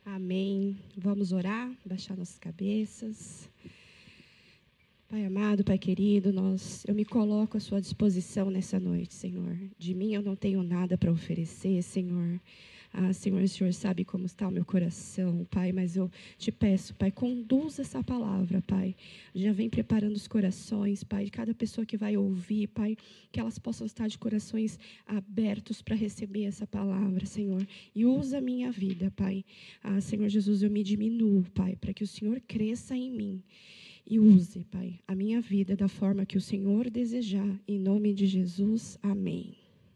Amém. Vamos orar, baixar nossas cabeças. Pai amado, Pai querido, eu me coloco à sua disposição nessa noite, Senhor. De mim eu não tenho nada para oferecer, Senhor. Senhor, o Senhor sabe como está o meu coração, Pai, mas eu te peço, Pai, conduza essa palavra, Pai. Já vem preparando os corações, Pai, de cada pessoa que vai ouvir, Pai, que elas possam estar de corações abertos para receber essa palavra, Senhor. E usa a minha vida, Pai. Senhor Jesus, eu me diminuo, Pai, para que o Senhor cresça em mim. E use, Pai, a minha vida da forma que o Senhor desejar. Em nome de Jesus, amém.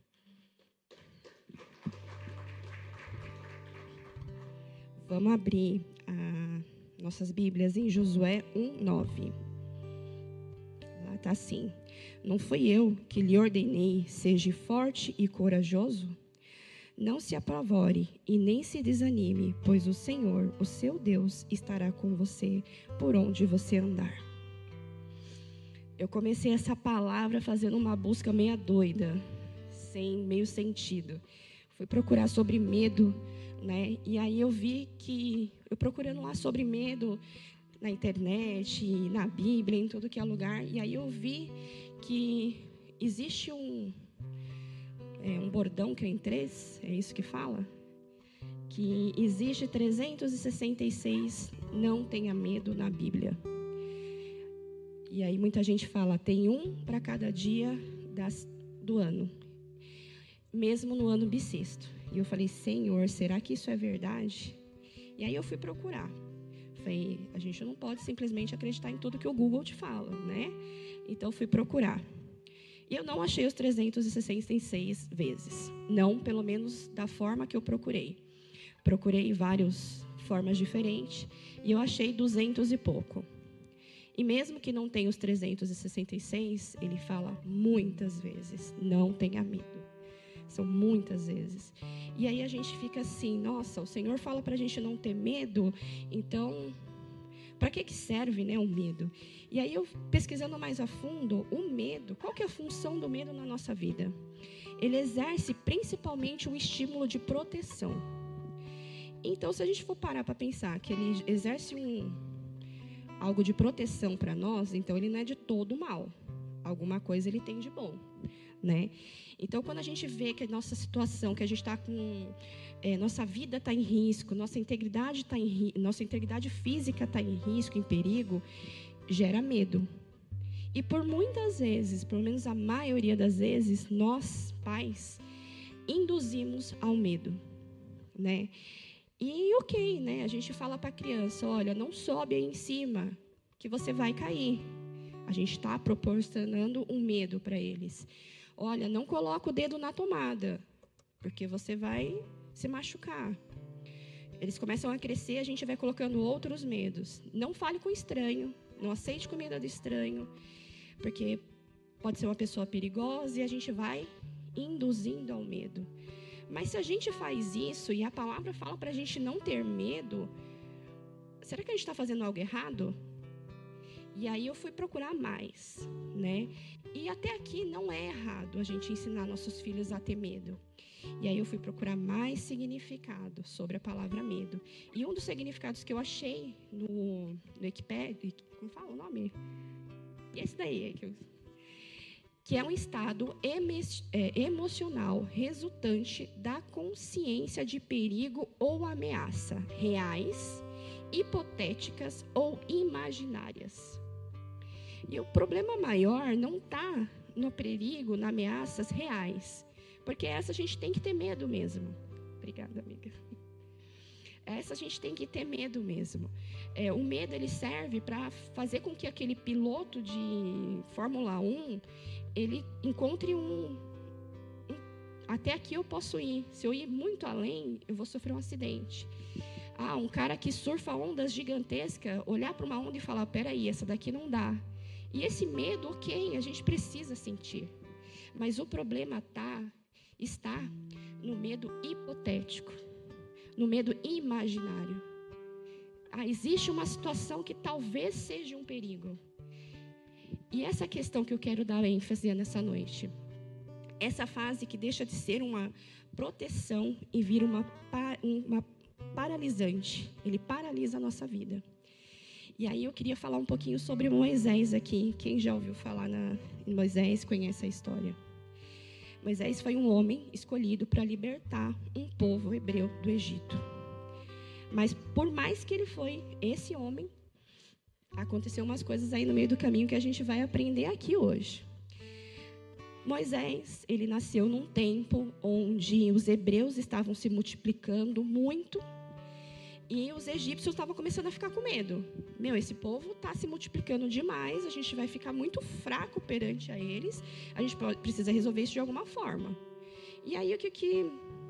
Vamos abrir nossas Bíblias em Josué 1:9. Lá está assim: Não fui eu que lhe ordenei, seja forte e corajoso? Não se apavore e nem se desanime, pois o Senhor, o seu Deus, estará com você por onde você andar. Eu comecei essa palavra fazendo uma busca meio doida, sem meio sentido. Fui procurar sobre medo, né? E aí eu vi que, eu procurando lá sobre medo na internet, na Bíblia, em tudo que é lugar, e aí eu vi que existe um bordão que é em 3, é isso que fala? Que existe 366 não tenha medo na Bíblia. E aí muita gente fala, tem um para cada dia do ano, mesmo no ano bissexto. E eu falei, Senhor, será que isso é verdade? E aí eu fui procurar. Falei, a gente não pode simplesmente acreditar em tudo que o Google te fala, né? Então eu fui procurar. E eu não achei os 366 vezes. Não, pelo menos da forma que eu procurei. Procurei em várias formas diferentes e eu achei 200 e pouco. E mesmo que não tenha os 366, ele fala muitas vezes, não tenha medo. São muitas vezes. E aí a gente fica assim, nossa, o Senhor fala para a gente não ter medo, então, para que serve, né, o medo? E aí eu, pesquisando mais a fundo, o medo, qual que é a função do medo na nossa vida? Ele exerce principalmente um estímulo de proteção. Então, se a gente for parar para pensar que ele exerce algo de proteção para nós, então ele não é de todo mal. Alguma coisa ele tem de bom, né? Então, quando a gente vê que a nossa situação, que a gente está com... nossa vida está em risco, nossa integridade física está em risco, em perigo, gera medo. E por muitas vezes, pelo menos a maioria das vezes, nós, pais, induzimos ao medo, né? E ok, né? A gente fala para a criança, olha, não sobe aí em cima, que você vai cair. A gente está proporcionando um medo para eles. Olha, não coloca o dedo na tomada, porque você vai se machucar. Eles começam a crescer, a gente vai colocando outros medos. Não fale com estranho, não aceite comida do estranho, porque pode ser uma pessoa perigosa e a gente vai induzindo ao medo. Mas se a gente faz isso e a palavra fala para a gente não ter medo, será que a gente está fazendo algo errado? E aí eu fui procurar mais, né? E até aqui não é errado a gente ensinar nossos filhos a ter medo. E aí eu fui procurar mais significado sobre a palavra medo. E um dos significados que eu achei no Wikipedia, como fala o nome? Esse daí, que é um estado emocional resultante da consciência de perigo ou ameaça reais, hipotéticas ou imaginárias. E o problema maior não está no perigo, nas ameaças reais, porque essa a gente tem que ter medo mesmo. Obrigada, amiga. Essa a gente tem que ter medo mesmo. O medo ele serve para fazer com que aquele piloto de Fórmula 1 ele encontre até aqui eu posso ir. Se eu ir muito além, eu vou sofrer um acidente. Um cara que surfa ondas gigantescas, olhar para uma onda e falar, peraí, essa daqui não dá. E esse medo, ok, a gente precisa sentir. Mas o problema está no medo hipotético, no medo imaginário. Existe uma situação que talvez seja um perigo. E essa questão que eu quero dar ênfase nessa noite. Essa fase que deixa de ser uma proteção e vira uma paralisante. Ele paralisa a nossa vida. E aí eu queria falar um pouquinho sobre Moisés aqui. Quem já ouviu falar em Moisés conhece a história. Moisés foi um homem escolhido para libertar um povo hebreu do Egito. Mas por mais que ele foi esse homem, aconteceu umas coisas aí no meio do caminho que a gente vai aprender aqui hoje. Moisés, ele nasceu num tempo onde os hebreus estavam se multiplicando muito e os egípcios estavam começando a ficar com medo. Esse povo está se multiplicando demais, a gente vai ficar muito fraco perante a eles, a gente precisa resolver isso de alguma forma. E aí o que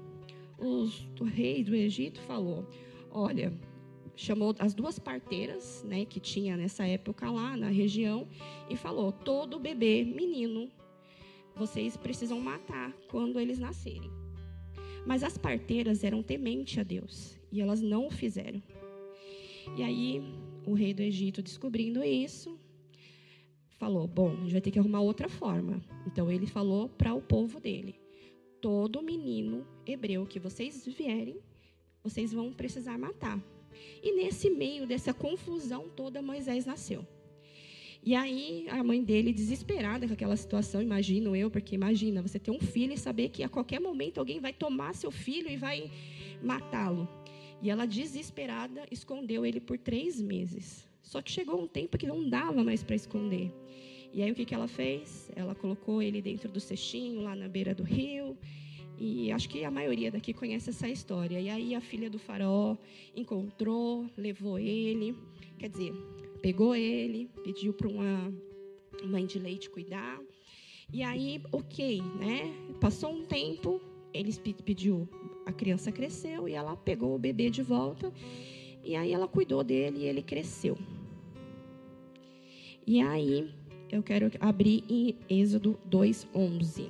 o rei do Egito falou? Olha, chamou as duas parteiras, né, que tinha nessa época lá na região, e falou: todo bebê, menino, vocês precisam matar quando eles nascerem. Mas as parteiras eram tementes a Deus, e elas não o fizeram. E aí, o rei do Egito, descobrindo isso, falou: bom, a gente vai ter que arrumar outra forma. Então, ele falou para o povo dele: todo menino hebreu que vocês vierem, vocês vão precisar matar. E nesse meio dessa confusão toda, Moisés nasceu. E aí, a mãe dele, desesperada com aquela situação, imagino eu, porque imagina, você ter um filho e saber que a qualquer momento alguém vai tomar seu filho e vai matá-lo. E ela, desesperada, escondeu ele por 3 meses. Só que chegou um tempo que não dava mais para esconder. E aí, o que ela fez? Ela colocou ele dentro do cestinho, lá na beira do rio. E acho que a maioria daqui conhece essa história. E aí, a filha do faraó encontrou, levou ele, quer dizer, pegou ele, pediu para uma mãe de leite cuidar. E aí, né? Passou um tempo, ele pediu, a criança cresceu e ela pegou o bebê de volta. E aí ela cuidou dele e ele cresceu. E aí, eu quero abrir em Êxodo 2:11.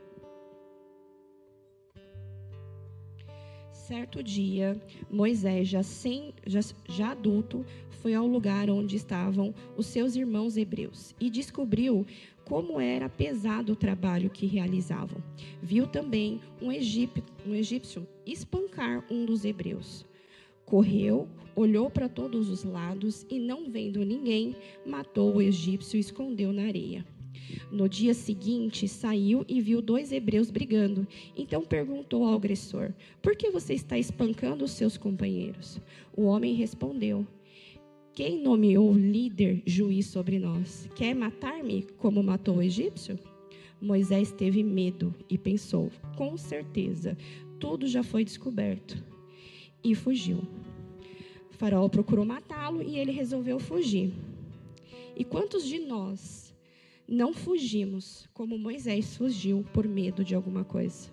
Certo dia, Moisés, já adulto, foi ao lugar onde estavam os seus irmãos hebreus e descobriu como era pesado o trabalho que realizavam. Viu também um egípcio espancar um dos hebreus. Correu, olhou para todos os lados e, não vendo ninguém, matou o egípcio e escondeu na areia. No dia seguinte, saiu e viu 2 hebreus brigando. Então perguntou ao agressor: por que você está espancando os seus companheiros? O homem respondeu: quem nomeou líder juiz sobre nós? Quer matar-me como matou o egípcio? Moisés teve medo e pensou: com certeza, tudo já foi descoberto. E fugiu. O faraó procurou matá-lo e ele resolveu fugir. E quantos de nós não fugimos como Moisés fugiu por medo de alguma coisa?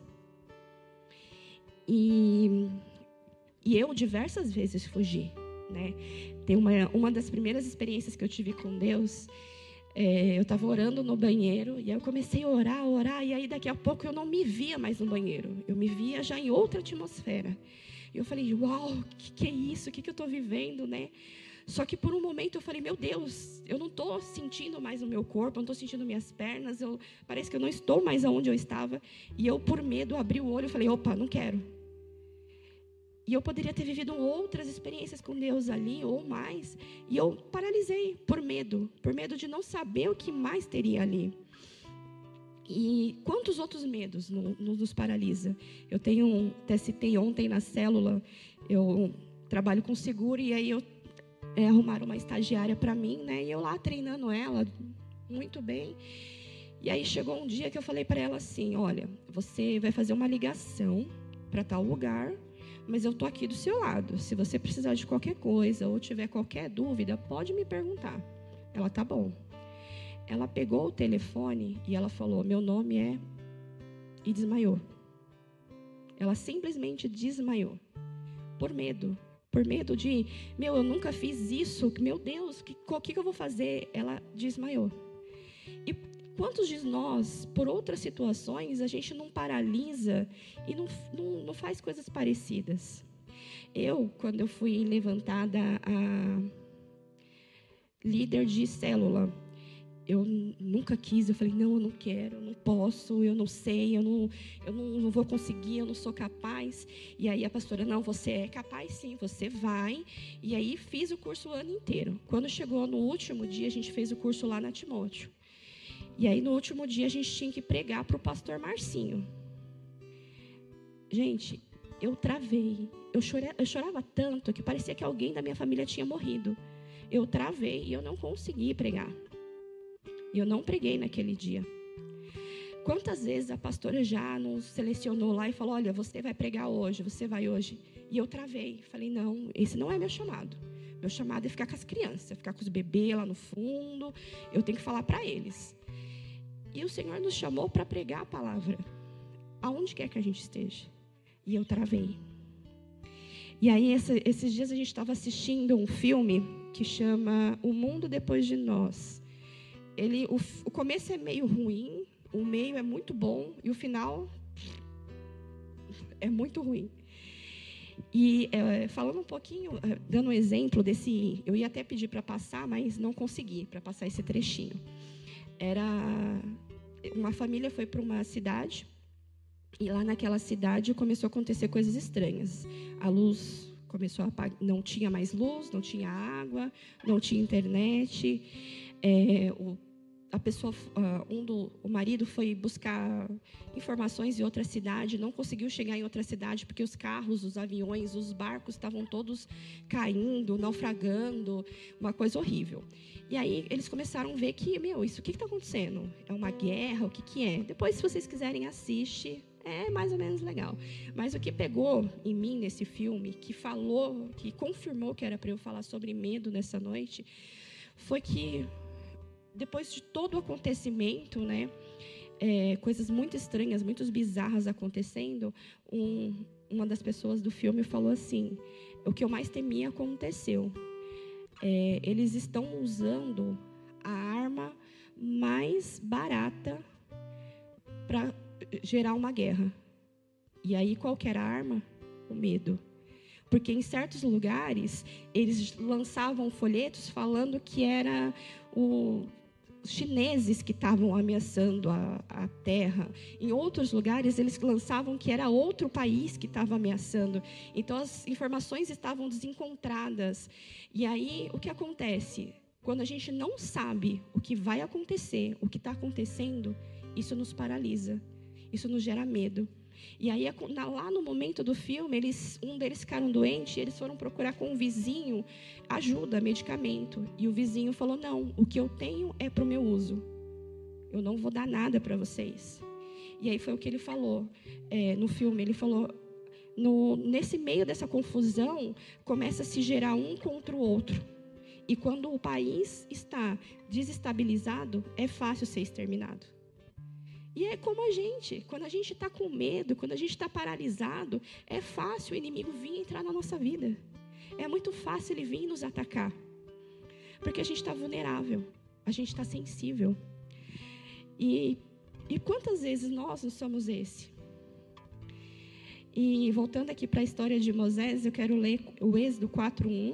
E eu diversas vezes fugi, né? Tem uma das primeiras experiências que eu tive com Deus, eu estava orando no banheiro e aí eu comecei a orar, e aí daqui a pouco eu não me via mais no banheiro, eu me via já em outra atmosfera. E eu falei: uau, que é isso? O que eu estou vivendo, né? Só que por um momento eu falei: meu Deus, eu não estou sentindo mais o meu corpo, eu não estou sentindo minhas pernas, parece que eu não estou mais aonde eu estava. E eu, por medo, abri o olho e falei: opa, não quero. E eu poderia ter vivido outras experiências com Deus ali, ou mais. E eu paralisei por medo de não saber o que mais teria ali. E quantos outros medos nos paralisa? Eu até citei ontem na célula, eu trabalho com seguro, e aí arrumaram uma estagiária para mim, né? E eu lá treinando ela, muito bem. E aí chegou um dia que eu falei para ela assim: olha, você vai fazer uma ligação para tal lugar, mas eu tô aqui do seu lado. Se você precisar de qualquer coisa ou tiver qualquer dúvida, pode me perguntar. Ela: tá bom. Ela pegou o telefone e ela falou: meu nome é... E desmaiou. Ela simplesmente desmaiou. Por medo de, eu nunca fiz isso, meu Deus, o que eu vou fazer? Ela desmaiou. E quantos de nós, por outras situações, a gente não paralisa e não faz coisas parecidas? Quando eu fui levantada a líder de célula, eu nunca quis, eu falei, não, eu não quero, eu não posso, eu não sei, eu não vou conseguir, eu não sou capaz. E aí a pastora, não, você é capaz sim, você vai. E aí fiz o curso o ano inteiro. Quando chegou no último dia, a gente fez o curso lá na Timóteo. E aí no último dia a gente tinha que pregar para o pastor Marcinho. Gente, eu travei, eu chorava tanto que parecia que alguém da minha família tinha morrido. Eu travei e eu não consegui pregar. E eu não preguei naquele dia. Quantas vezes a pastora já nos selecionou lá e falou, olha, você vai pregar hoje, você vai hoje. E eu travei. Falei, não, esse não é meu chamado. Meu chamado é ficar com as crianças, ficar com os bebês lá no fundo. Eu tenho que falar para eles. E o Senhor nos chamou para pregar a palavra. Aonde quer que a gente esteja. E eu travei. E aí, esses dias a gente estava assistindo um filme que chama O Mundo Depois de Nós. O começo é meio ruim, o meio é muito bom e o final é muito ruim. E falando um pouquinho, dando um exemplo desse, eu ia até pedir para passar, mas não consegui para passar esse trechinho. Uma família foi para uma cidade e lá naquela cidade começou a acontecer coisas estranhas. A luz começou a apagar, não tinha mais luz, não tinha água, não tinha internet. O marido foi buscar informações em outra cidade, não conseguiu chegar em outra cidade porque os carros, os aviões, os barcos estavam todos caindo, naufragando, uma coisa horrível. E aí eles começaram a ver que, isso o que está acontecendo? É uma guerra? O que é? Depois, se vocês quiserem, assiste. É mais ou menos legal. Mas o que pegou em mim nesse filme, que confirmou que era para eu falar sobre medo nessa noite, foi que depois de todo o acontecimento, né, coisas muito estranhas, muito bizarras acontecendo, uma das pessoas do filme falou assim, o que eu mais temia aconteceu. Eles estão usando a arma mais barata para gerar uma guerra. E aí, qual que era a arma? O medo. Porque em certos lugares, eles lançavam folhetos falando que era os chineses que estavam ameaçando a terra. Em outros lugares, eles lançavam que era outro país que estava ameaçando. Então, as informações estavam desencontradas. E aí, o que acontece? Quando a gente não sabe o que vai acontecer, o que está acontecendo, isso nos paralisa. Isso nos gera medo. E aí, lá no momento do filme, um deles ficaram doente, e eles foram procurar com um vizinho ajuda, medicamento. E o vizinho falou, não, o que eu tenho é para o meu uso. Eu não vou dar nada para vocês. E aí foi o que ele falou no filme. Ele falou, nesse meio dessa confusão, começa a se gerar um contra o outro. E quando o país está desestabilizado, é fácil ser exterminado. E é como quando a gente está com medo, quando a gente está paralisado, é fácil o inimigo vir entrar na nossa vida. É muito fácil ele vir nos atacar. Porque a gente está vulnerável, a gente está sensível. E quantas vezes nós não somos esse? E voltando aqui para a história de Moisés, eu quero ler o Êxodo 4:1.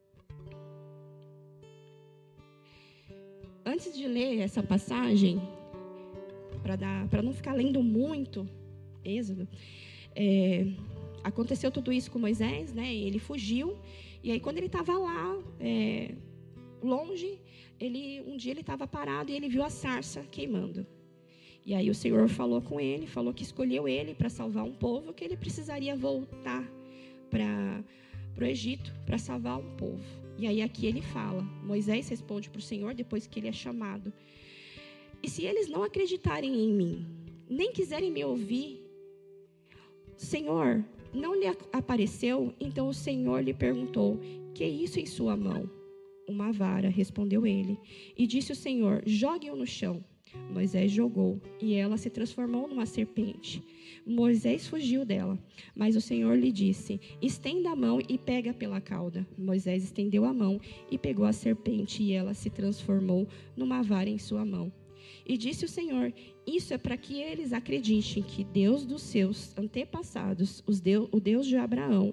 Antes de ler essa passagem, para não ficar lendo muito Êxodo, aconteceu tudo isso com Moisés, né? Ele fugiu, e aí quando ele estava lá, longe, um dia ele estava parado e ele viu a sarça queimando. E aí o Senhor falou com ele, falou que escolheu ele para salvar um povo, que ele precisaria voltar para o Egito para salvar um povo. E aí aqui ele fala, Moisés responde para o Senhor depois que ele é chamado. E se eles não acreditarem em mim, nem quiserem me ouvir, Senhor, não lhe apareceu? Então o Senhor lhe perguntou, que é isso em sua mão? Uma vara, respondeu ele. E disse o Senhor, jogue-o no chão. Moisés jogou, e ela se transformou numa serpente. Moisés fugiu dela, mas o Senhor lhe disse, estenda a mão e pega pela cauda. Moisés estendeu a mão e pegou a serpente, e ela se transformou numa vara em sua mão. E disse o Senhor, isso é para que eles acreditem que Deus dos seus antepassados, o Deus de Abraão,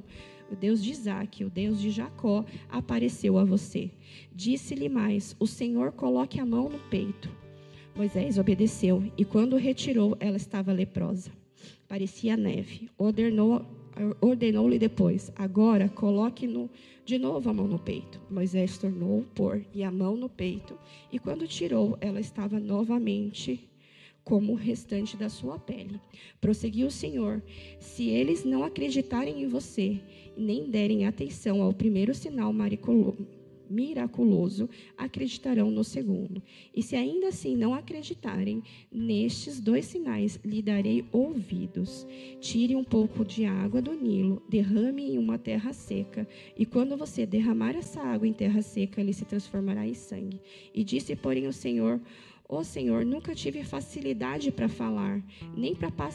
o Deus de Isaque, o Deus de Jacó, apareceu a você. Disse-lhe mais: o Senhor coloque a mão no peito. Moisés obedeceu, e quando retirou, ela estava leprosa. Parecia neve. Ordenou-lhe depois: agora coloque de novo a mão no peito. Moisés tornou a pôr e a mão no peito, e quando tirou, ela estava novamente como o restante da sua pele. Prosseguiu o Senhor: se eles não acreditarem em você, nem derem atenção ao primeiro sinal miraculoso, acreditarão no segundo. E se ainda assim não acreditarem nestes 2 sinais, lhe darei ouvidos. Tire um pouco de água do Nilo, derrame em uma terra seca, e quando você derramar essa água em terra seca, ele se transformará em sangue. E disse, porém, o Senhor: ó Senhor, nunca tive facilidade para falar, nem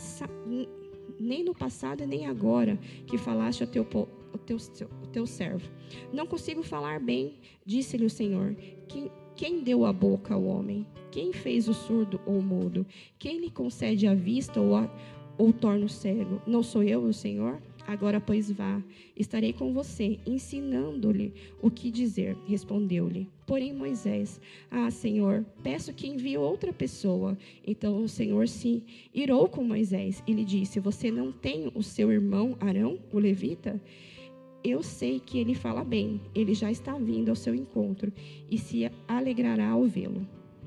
no passado nem agora que falaste ao teu servo. Não consigo falar bem, disse-lhe o Senhor. Quem deu a boca ao homem? Quem fez o surdo ou o mudo? Quem lhe concede a vista ou torna o cego? Não sou eu, o Senhor? Agora, pois, vá, estarei com você, ensinando-lhe o que dizer. Respondeu-lhe, porém, Moisés: Senhor, peço que envie outra pessoa. Então o Senhor se irou com Moisés e lhe disse: você não tem o seu irmão Arão, o levita? Eu sei que ele fala bem, ele já está vindo ao seu encontro e se alegrará ao vê-lo.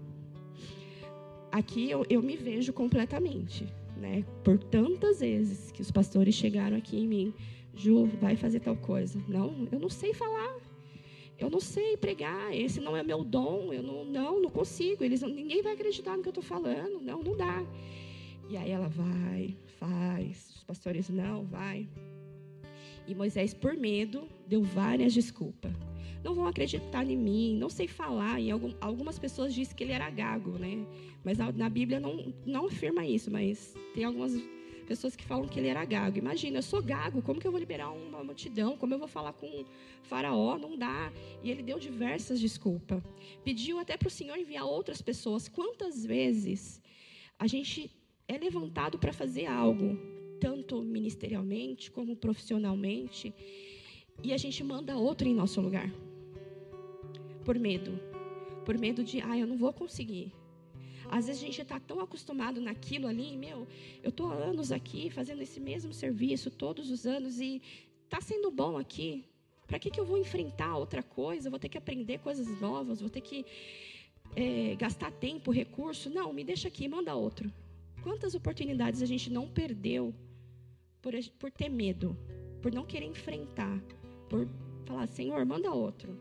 Aqui eu me vejo completamente, né? Por tantas vezes que os pastores chegaram aqui em mim: Ju, vai fazer tal coisa. Não, eu não sei falar, eu não sei pregar, esse não é meu dom, eu não consigo, ninguém vai acreditar no que eu estou falando, não dá. E aí ela vai, faz, os pastores não, vai. E Moisés, por medo, deu várias desculpas. Não vão acreditar em mim, não sei falar. E algumas pessoas dizem que ele era gago, né? Mas na Bíblia não afirma isso, mas tem algumas pessoas que falam que ele era gago. Imagina, eu sou gago, como que eu vou liberar uma multidão? Como eu vou falar com o faraó? Não dá. E ele deu diversas desculpas. Pediu até para o Senhor enviar outras pessoas. Quantas vezes a gente é levantado para fazer algo, tanto ministerialmente como profissionalmente, e a gente manda outro em nosso lugar? Por medo de, eu não vou conseguir. Às vezes a gente está tão acostumado naquilo ali, eu estou há anos aqui fazendo esse mesmo serviço, todos os anos, e está sendo bom aqui. Para que eu vou enfrentar outra coisa? Vou ter que aprender coisas novas, vou ter que gastar tempo, recurso. Não, me deixa aqui, manda outro. Quantas oportunidades a gente não perdeu por ter medo, por não querer enfrentar, por falar: Senhor, manda outro.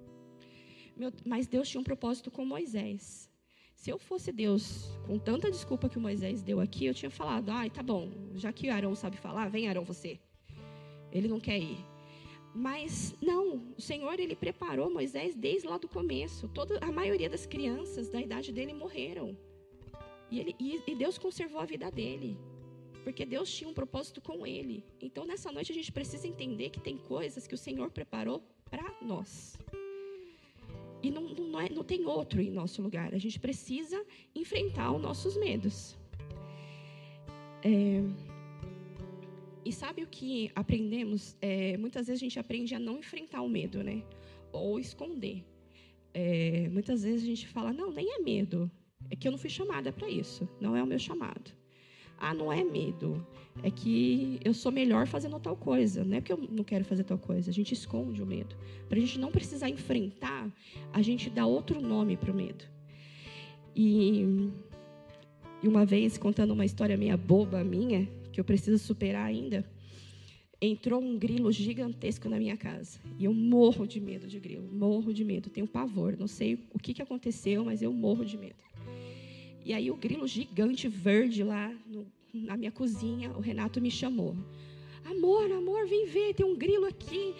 Mas Deus tinha um propósito com Moisés. Se eu fosse Deus, com tanta desculpa que o Moisés deu aqui, eu tinha falado: tá bom, já que Arão sabe falar, vem Arão você. Ele não quer ir. Mas não, o Senhor, ele preparou Moisés desde lá do começo. A maioria das crianças da idade dele morreram. E Deus conservou a vida dele, porque Deus tinha um propósito com ele. Então, nessa noite, a gente precisa entender que tem coisas que o Senhor preparou para nós. E não tem outro em nosso lugar. A gente precisa enfrentar os nossos medos. E sabe o que aprendemos? Muitas vezes a gente aprende a não enfrentar o medo, né? Ou esconder. Muitas vezes a gente fala: não, nem é medo. É que eu não fui chamada para isso. Não é o meu chamado. Não é medo. É que eu sou melhor fazendo tal coisa. Não é porque eu não quero fazer tal coisa. A gente esconde o medo. Para a gente não precisar enfrentar, a gente dá outro nome para o medo. E uma vez, contando uma história meio boba minha, que eu preciso superar ainda, entrou um grilo gigantesco na minha casa. E eu morro de medo de grilo. Morro de medo. Tenho pavor. Não sei o que aconteceu, mas eu morro de medo. E aí o grilo gigante verde lá na minha cozinha, o Renato me chamou: amor, vem ver, tem um grilo aqui,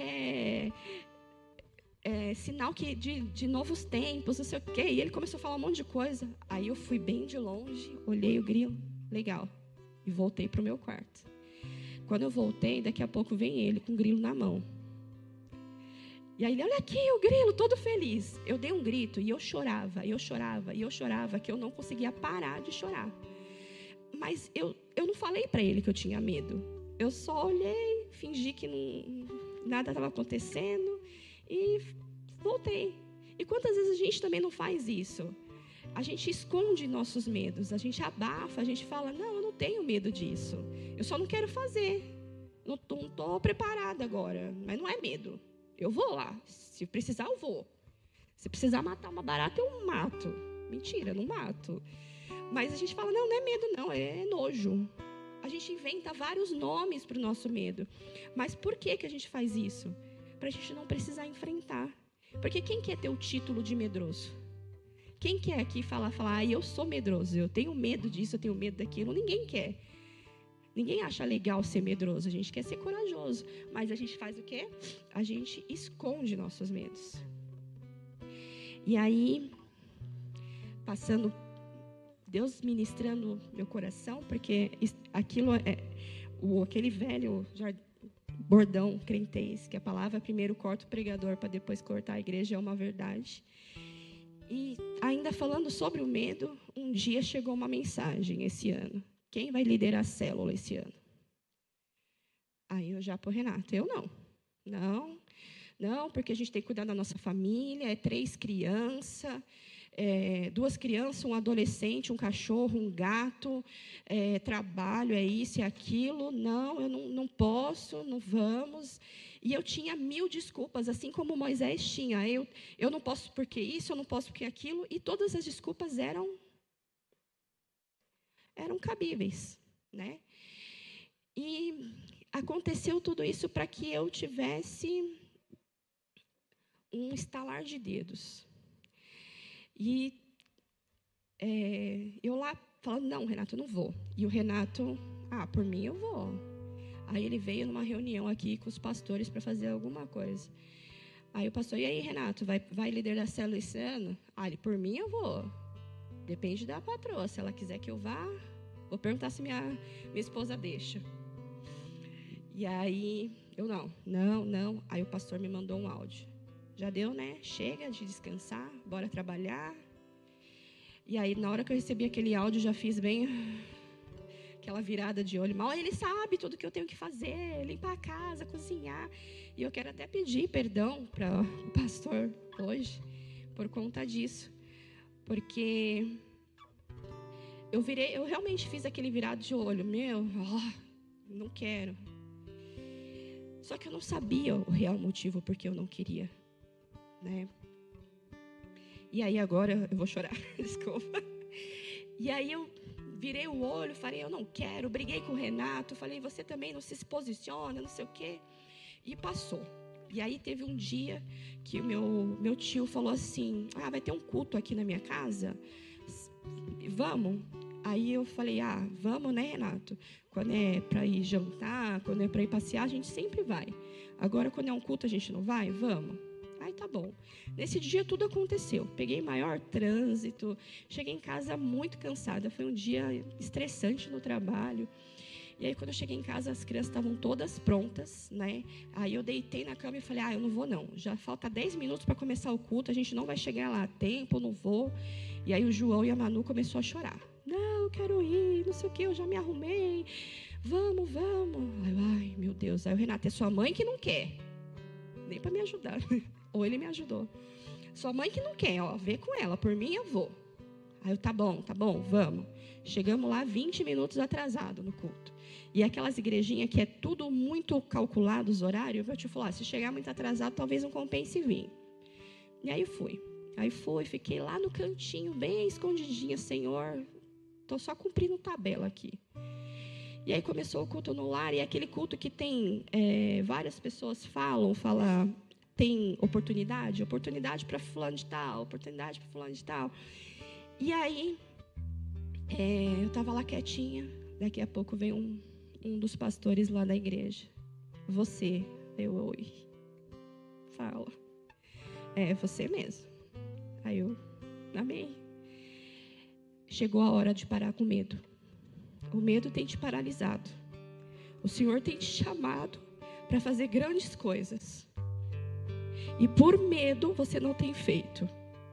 sinal de novos tempos, não sei o quê. E ele começou a falar um monte de coisa. Aí eu fui bem de longe, olhei o grilo, legal, e voltei para o meu quarto. Quando eu voltei, daqui a pouco vem ele com o grilo na mão. E aí ele: olha aqui o grilo, todo feliz. Eu dei um grito e eu chorava, que eu não conseguia parar de chorar. Mas eu não falei para ele que eu tinha medo. Eu só olhei, fingi que nada estava acontecendo e voltei. E quantas vezes a gente também não faz isso? A gente esconde nossos medos, a gente abafa, a gente fala, não, eu não tenho medo disso. Eu só não quero fazer. Não estou preparada agora, mas não é medo. Eu vou lá, se precisar eu vou. Se precisar matar uma barata, eu mato. Mentira, não mato. Mas a gente fala, não é medo não, é nojo. A gente inventa vários nomes para o nosso medo. Mas por que a gente faz isso? Para a gente não precisar enfrentar. Porque quem quer ter o título de medroso? Quem quer aqui falar, eu sou medroso, eu tenho medo disso, eu tenho medo daquilo? Ninguém quer. Ninguém acha legal ser medroso, a gente quer ser corajoso. Mas a gente faz o quê? A gente esconde nossos medos. E aí, passando, Deus ministrando meu coração, porque aquilo aquele velho bordão crentez, que a palavra primeiro corta o pregador para depois cortar a igreja, é uma verdade. E ainda falando sobre o medo, um dia chegou uma mensagem esse ano. Quem vai liderar a célula esse ano? Aí eu já para o Renato, eu não, porque a gente tem que cuidar da nossa família, 3 crianças, 2 crianças, um adolescente, um cachorro, um gato, trabalho, isso e aquilo, não, eu não posso, não vamos. E eu tinha 1000 desculpas, assim como Moisés tinha. Eu não posso porque isso, eu não posso porque aquilo, e todas as desculpas eram cabíveis, né? E aconteceu tudo isso para que eu tivesse um estalar de dedos. E eu lá falando, não, Renato, eu não vou. E o Renato, por mim eu vou. Aí ele veio numa reunião aqui com os pastores para fazer alguma coisa. Aí o pastor, e aí, Renato, vai liderar a célula esse ano? Ele, por mim eu vou. Depende da patroa. Se ela quiser que eu vá, vou perguntar se minha esposa deixa. E aí, eu não. Aí o pastor me mandou um áudio. Já deu, né? Chega de descansar, bora trabalhar. E aí, na hora que eu recebi aquele áudio, já fiz bem aquela virada de olho. Mal ele sabe tudo que eu tenho que fazer, limpar a casa, cozinhar. E eu quero até pedir perdão para o pastor hoje por conta disso. Porque eu realmente fiz aquele virado de olho. Não quero. Só que eu não sabia o real motivo porque eu não queria, né? E aí agora eu vou chorar, desculpa. E aí eu virei o olho, falei, eu não quero, briguei com o Renato, falei, você também não se posiciona, não sei o quê. E passou. E aí teve um dia que o meu tio falou assim, vai ter um culto aqui na minha casa, vamos? Aí eu falei, vamos, né, Renato? Quando é para ir jantar, quando é para ir passear, a gente sempre vai. Agora, quando é um culto, a gente não vai? Vamos. Aí tá bom. Nesse dia tudo aconteceu. Peguei maior trânsito, cheguei em casa muito cansada. Foi um dia estressante no trabalho. E aí quando eu cheguei em casa, as crianças estavam todas prontas, né? Aí eu deitei na cama e falei, eu não vou não. Já falta 10 minutos para começar o culto, a gente não vai chegar lá a tempo, eu não vou. E aí o João e a Manu começaram a chorar. Não, eu quero ir, não sei o que, eu já me arrumei. Vamos. Ai, meu Deus. Aí o Renato, é sua mãe que não quer. Nem para me ajudar. Ou ele me ajudou. Sua mãe que não quer, vê com ela, por mim eu vou. Aí eu, tá bom, vamos. Chegamos lá 20 minutos atrasado no culto. E aquelas igrejinhas que é tudo muito calculado, os horários, eu vou te falar, se chegar muito atrasado, talvez não compense vir. E aí fui. Fiquei lá no cantinho, bem escondidinha, Senhor, estou só cumprindo tabela aqui. E aí começou o culto no lar, e aquele culto que tem, várias pessoas fala, tem oportunidade para fulano de tal, oportunidade para fulano de tal. E aí, eu estava lá quietinha, daqui a pouco veio um dos pastores lá da igreja. Você, oi, fala. Você mesmo. Aí eu, amém. Chegou a hora de parar com medo. O medo tem te paralisado. O Senhor tem te chamado para fazer grandes coisas. E por medo você não tem feito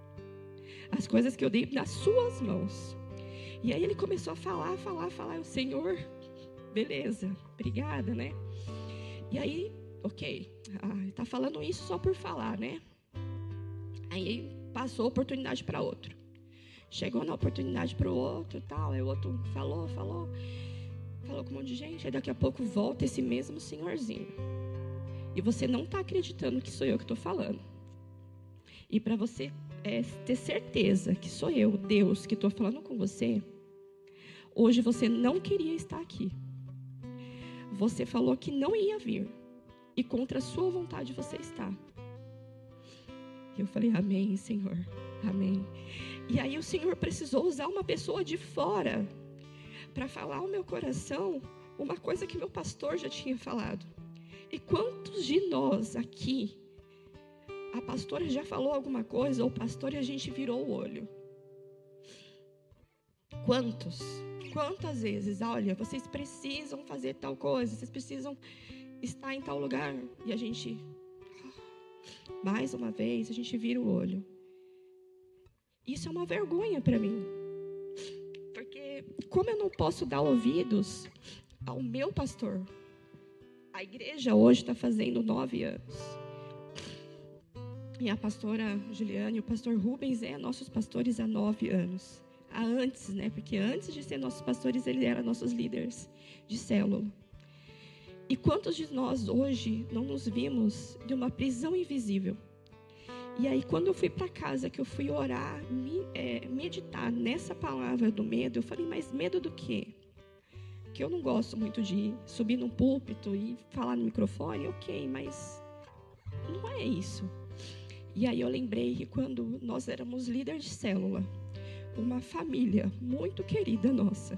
as coisas que eu dei nas suas mãos. E aí ele começou a falar. O Senhor, beleza, obrigada, né? E aí, ok, está falando isso só por falar, né? Aí passou a oportunidade para outro. Chegou na oportunidade para o outro, tal. Aí o outro falou com um monte de gente. Aí daqui a pouco volta esse mesmo senhorzinho. E você não está acreditando que sou eu que estou falando. E para você ter certeza que sou eu, Deus, que estou falando com você, hoje você não queria estar aqui. Você falou que não ia vir. E contra a sua vontade você está. E eu falei, amém, Senhor, amém. E aí o Senhor precisou usar uma pessoa de fora para falar ao meu coração uma coisa que meu pastor já tinha falado. E quantos de nós aqui, a pastora já falou alguma coisa, ou o pastor, e a gente virou o olho? Quantas vezes, olha, vocês precisam fazer tal coisa, vocês precisam estar em tal lugar, e a gente, mais uma vez, a gente vira o olho. Isso é uma vergonha para mim, porque como eu não posso dar ouvidos ao meu pastor, a igreja hoje está fazendo 9 anos, e a pastora Juliane e o pastor Rubens nossos pastores há 9 anos, antes, né? Porque antes de ser nossos pastores, eles eram nossos líderes de célula. E quantos de nós hoje não nos vimos de uma prisão invisível? E aí, quando eu fui para casa, que eu fui orar, meditar nessa palavra do medo, eu falei, mas medo do quê? Que eu não gosto muito de subir num púlpito e falar no microfone, ok, mas não é isso. E aí eu lembrei que quando nós éramos líderes de célula, uma família muito querida nossa,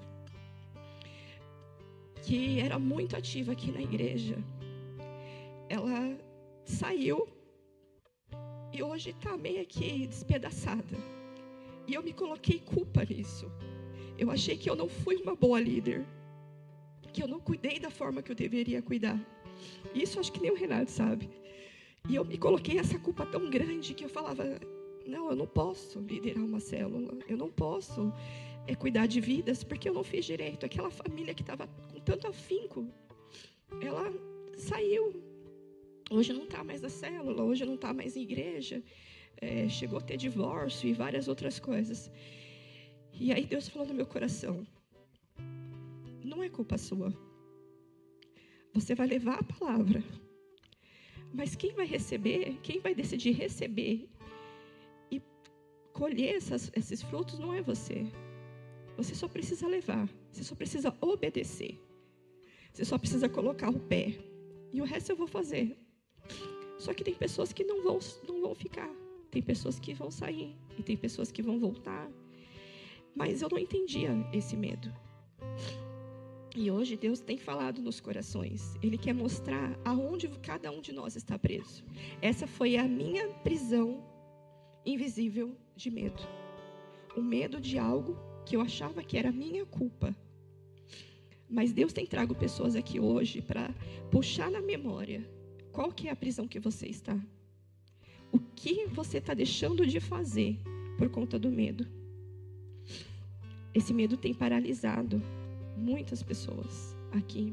que era muito ativa aqui na igreja, ela saiu e hoje está meio que despedaçada. E eu me coloquei culpa nisso. Eu achei que eu não fui uma boa líder, que eu não cuidei da forma que eu deveria cuidar. Isso acho que nem o Renato sabe. E eu me coloquei essa culpa tão grande que eu falava, não, eu não posso liderar uma célula, eu não posso cuidar de vidas, porque eu não fiz direito. Aquela família que estava com tanto afinco, ela saiu. Hoje não está mais na célula, hoje não está mais em igreja, chegou a ter divórcio e várias outras coisas. E aí Deus falou no meu coração, não é culpa sua, você vai levar a palavra, mas quem vai receber, quem vai decidir receber e colher esses frutos não é você. Você só precisa levar, você só precisa obedecer, você só precisa colocar o pé, e o resto eu vou fazer. Só que tem pessoas que não vão ficar, tem pessoas que vão sair, e tem pessoas que vão voltar. Mas eu não entendia esse medo. E hoje Deus tem falado nos corações. Ele quer mostrar aonde cada um de nós está preso. Essa foi a minha prisão invisível de medo. O medo de algo que eu achava que era minha culpa. Mas Deus tem trago pessoas aqui hoje para puxar na memória qual que é a prisão que você está. O que você está deixando de fazer por conta do medo. Esse medo tem paralisado muitas pessoas aqui.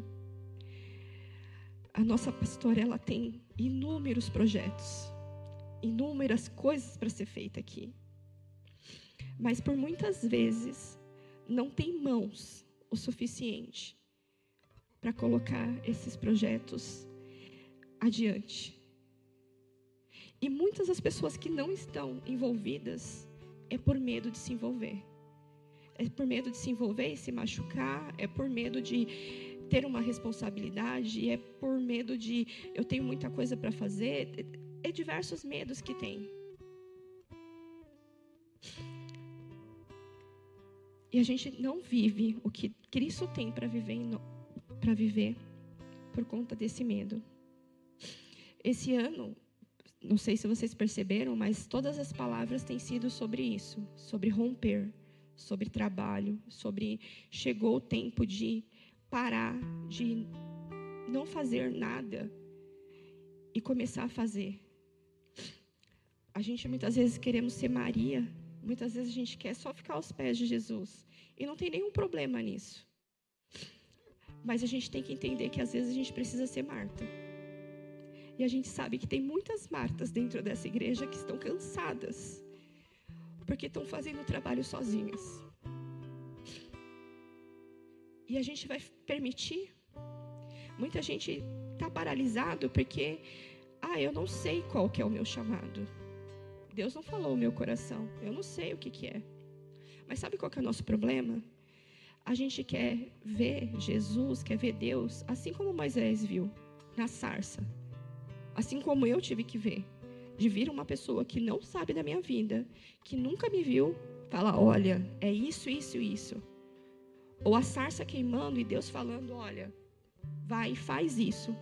A nossa pastora, ela tem inúmeros projetos, inúmeras coisas para ser feita aqui. Mas por muitas vezes não tem mãos o suficiente para colocar esses projetos adiante. E muitas das pessoas que não estão envolvidas é por medo de se envolver. É por medo de se envolver e se machucar, é por medo de ter uma responsabilidade, é por medo de eu tenho muita coisa para fazer, é diversos medos que tem. E a gente não vive o que Cristo tem para viver por conta desse medo. Esse ano, não sei se vocês perceberam, mas todas as palavras têm sido sobre isso, sobre romper, sobre trabalho, sobre chegou o tempo de parar, de não fazer nada e começar a fazer. A gente muitas vezes queremos ser Maria, muitas vezes a gente quer só ficar aos pés de Jesus. E não tem nenhum problema nisso. Mas a gente tem que entender que às vezes a gente precisa ser Marta. E a gente sabe que tem muitas Martas dentro dessa igreja que estão cansadas, porque estão fazendo o trabalho sozinhas. E a gente vai permitir? Muita gente está paralisado porque, eu não sei qual que é o meu chamado. Deus não falou o meu coração, eu não sei o que é. Mas sabe qual que é o nosso problema? A gente quer ver Jesus, quer ver Deus, assim como Moisés viu, na sarça. Assim como eu tive que ver. De vir uma pessoa que não sabe da minha vida, que nunca me viu, falar, olha, é isso, isso e isso. Ou a sarça queimando e Deus falando, olha, vai e faz isso.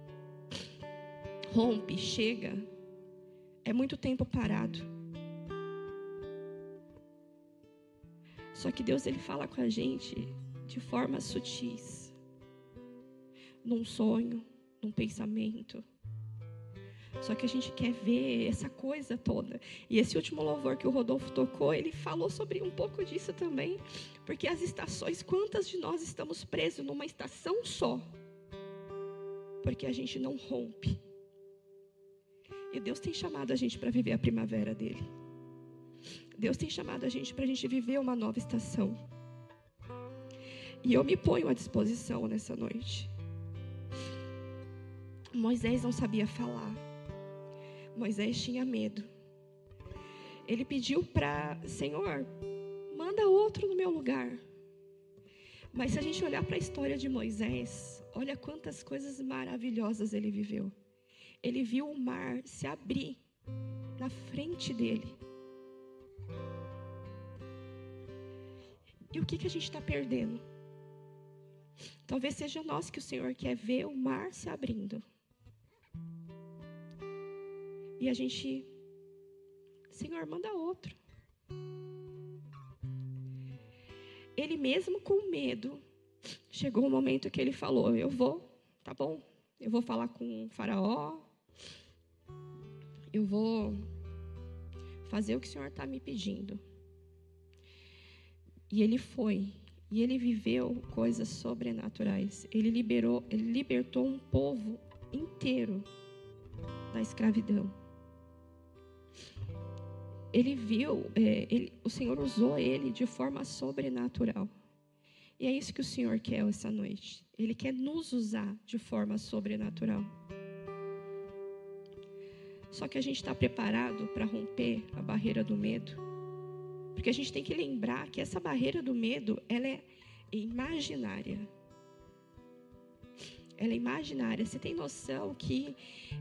Rompe, chega. É muito tempo parado. Só que Deus, ele fala com a gente de formas sutis. Num sonho, num pensamento. Só que a gente quer ver essa coisa toda. E esse último louvor que o Rodolfo tocou, ele falou sobre um pouco disso também. Porque as estações, quantas de nós estamos presos numa estação só? Porque a gente não rompe. E Deus tem chamado a gente para viver a primavera dele. Deus tem chamado a gente para a gente viver uma nova estação. E eu me ponho à disposição nessa noite. Moisés não sabia falar. Moisés tinha medo. Ele pediu para, Senhor, manda outro no meu lugar. Mas se a gente olhar para a história de Moisés, olha quantas coisas maravilhosas ele viveu. Ele viu o mar se abrir na frente dele. E o que a gente está perdendo? Talvez seja nós que o Senhor quer ver o mar se abrindo. E a gente, Senhor, manda outro. Ele mesmo com medo, chegou um momento que ele falou, eu vou, tá bom, eu vou falar com o faraó, eu vou fazer o que o Senhor está me pedindo. E ele foi, e ele viveu coisas sobrenaturais. Ele libertou um povo inteiro da escravidão. Ele viu, o Senhor usou ele de forma sobrenatural. E é isso que o Senhor quer essa noite. Ele quer nos usar de forma sobrenatural. Só que a gente está preparado para romper a barreira do medo. Porque a gente tem que lembrar que essa barreira do medo, ela é imaginária. Ela é imaginária. Você tem noção que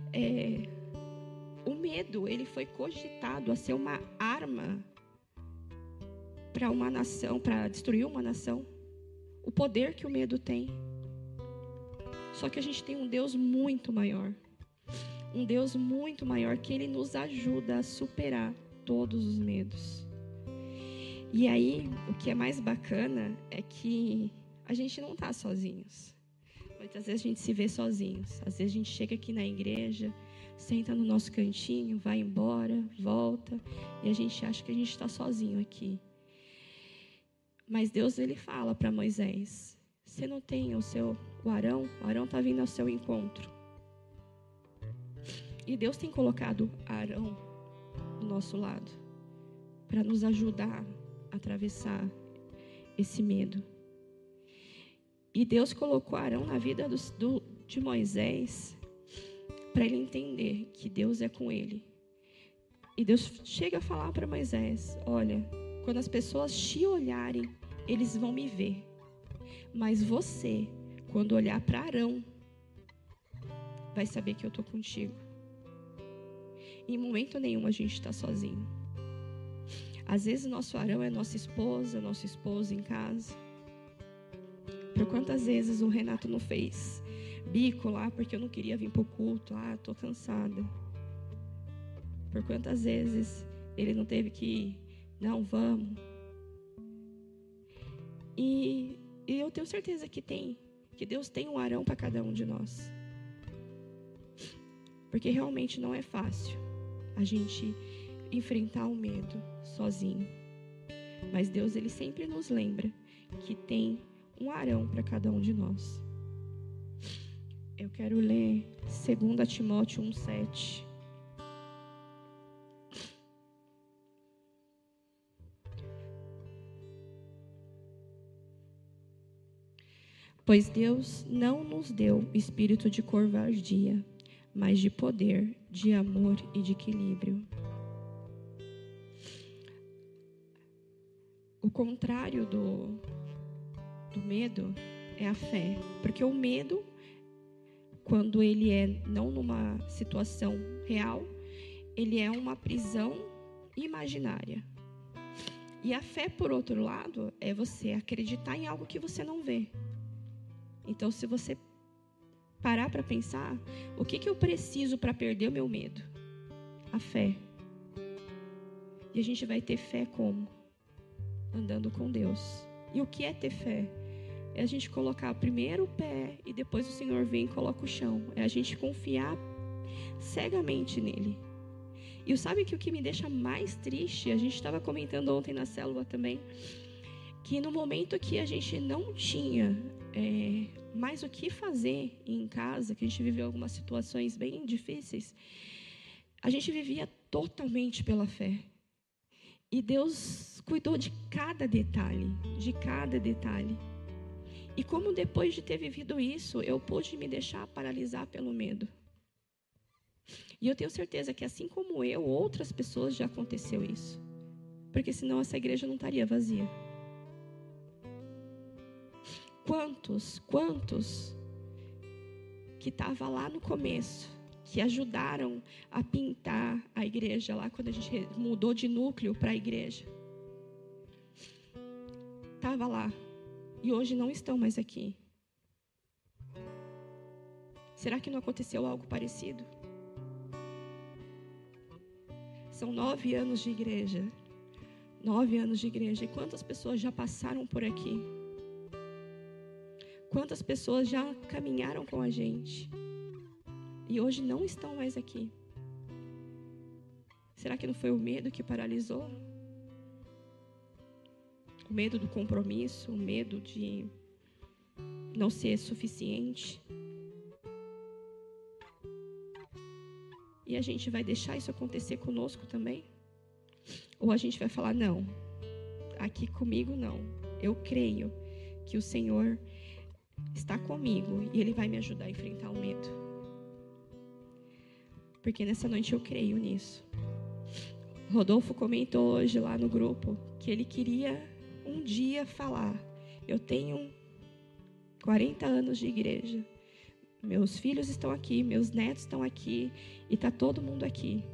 o medo, ele foi cogitado a ser uma arma para uma nação, para destruir uma nação. O poder que o medo tem. Só que a gente tem um Deus muito maior. Um Deus muito maior que ele nos ajuda a superar todos os medos. E aí, o que é mais bacana é que a gente não está sozinhos. Muitas vezes a gente se vê sozinhos. Às vezes a gente chega aqui na igreja, senta no nosso cantinho, vai embora, volta, e a gente acha que a gente está sozinho aqui. Mas Deus, ele fala para Moisés, você não tem o Arão está vindo ao seu encontro. E Deus tem colocado Arão do nosso lado, para nos ajudar a atravessar esse medo. E Deus colocou Arão na vida de Moisés, para ele entender que Deus é com ele. E Deus chega a falar para Moisés, olha, quando as pessoas te olharem, eles vão me ver. Mas você, quando olhar para Arão, vai saber que eu estou contigo. Em momento nenhum a gente está sozinho. Às vezes o nosso Arão é nosso esposo em casa. Por quantas vezes o Renato não fez bico lá porque eu não queria vir para o culto? Estou cansada. Por quantas vezes ele não teve que ir? Não, vamos. E eu tenho certeza que Deus tem um Arão para cada um de nós. Porque realmente não é fácil a gente enfrentar o medo sozinho. Mas Deus, ele sempre nos lembra que tem um Arão para cada um de nós. Eu quero ler 2 Timóteo 1:7. Pois Deus não nos deu espírito de covardia, mas de poder, de amor e de equilíbrio. O contrário do medo é a fé. Porque o medo, quando ele é não numa situação real, ele é uma prisão imaginária. E a fé, por outro lado, é você acreditar em algo que você não vê. Então, se você parar para pensar, o que eu preciso para perder o meu medo? A fé. E a gente vai ter fé como? Andando com Deus. E o que é ter fé? É a gente colocar primeiro o pé e depois o Senhor vem e coloca o chão. É a gente confiar cegamente nele. E sabe que o que me deixa mais triste, a gente estava comentando ontem na célula também, que no momento que a gente não tinha mais o que fazer em casa, que a gente viveu algumas situações bem difíceis, a gente vivia totalmente pela fé. E Deus cuidou de cada detalhe, de cada detalhe. E como depois de ter vivido isso, eu pude me deixar paralisar pelo medo. E eu tenho certeza que assim como eu, outras pessoas já aconteceu isso. Porque senão essa igreja não estaria vazia. Quantos que estavam lá no começo, que ajudaram a pintar a igreja lá, quando a gente mudou de núcleo para a igreja. Estava lá. E hoje não estão mais aqui. Será que não aconteceu algo parecido? São 9 anos de igreja. 9 anos de igreja. E quantas pessoas já passaram por aqui? Quantas pessoas já caminharam com a gente? E hoje não estão mais aqui. Será que não foi o medo que paralisou? O medo do compromisso, o medo de não ser suficiente. E a gente vai deixar isso acontecer conosco também? Ou a gente vai falar, não, aqui comigo não. Eu creio que o Senhor está comigo e Ele vai me ajudar a enfrentar o medo. Porque nessa noite eu creio nisso. Rodolfo comentou hoje lá no grupo que ele queria um dia falar, eu tenho 40 anos de igreja, meus filhos estão aqui, meus netos estão aqui, e está todo mundo aqui.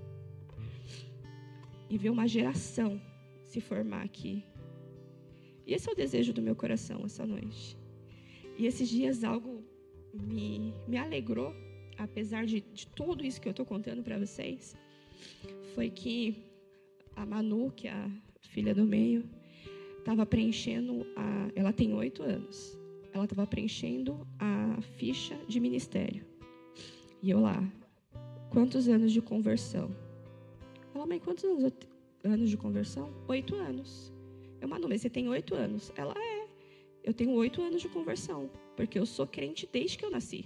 E ver uma geração se formar aqui. E esse é o desejo do meu coração essa noite. E esses dias algo me alegrou, apesar de tudo isso que eu estou contando para vocês, foi que a Manu, que é a filha do meio, estava preenchendo, ela tem 8 anos, ela estava preenchendo a ficha de ministério. E eu lá, quantos anos de conversão? Ela, mãe, quantos anos de conversão? 8 anos. Eu, Manu, mas você tem 8 anos? Ela, eu tenho 8 anos de conversão, porque eu sou crente desde que eu nasci.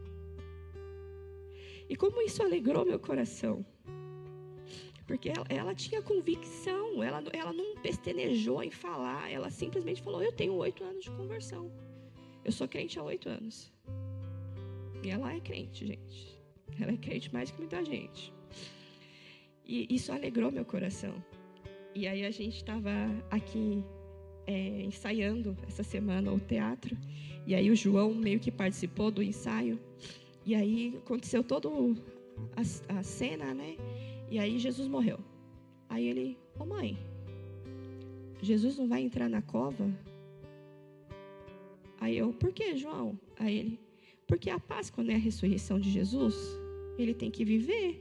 E como isso alegrou meu coração. Porque ela tinha convicção, ela não pestanejou em falar, ela simplesmente falou, eu tenho 8 anos de conversão. Eu sou crente há 8 anos. E ela é crente, gente. Ela é crente mais que muita gente. E isso alegrou meu coração. E aí a gente estava aqui ensaiando essa semana o teatro. E aí o João meio que participou do ensaio. E aí aconteceu toda a cena, né? E aí Jesus morreu. Aí ele, mãe, Jesus não vai entrar na cova? Aí eu, por que, João? Aí ele, porque a Páscoa não é a ressurreição de Jesus? Ele tem que viver.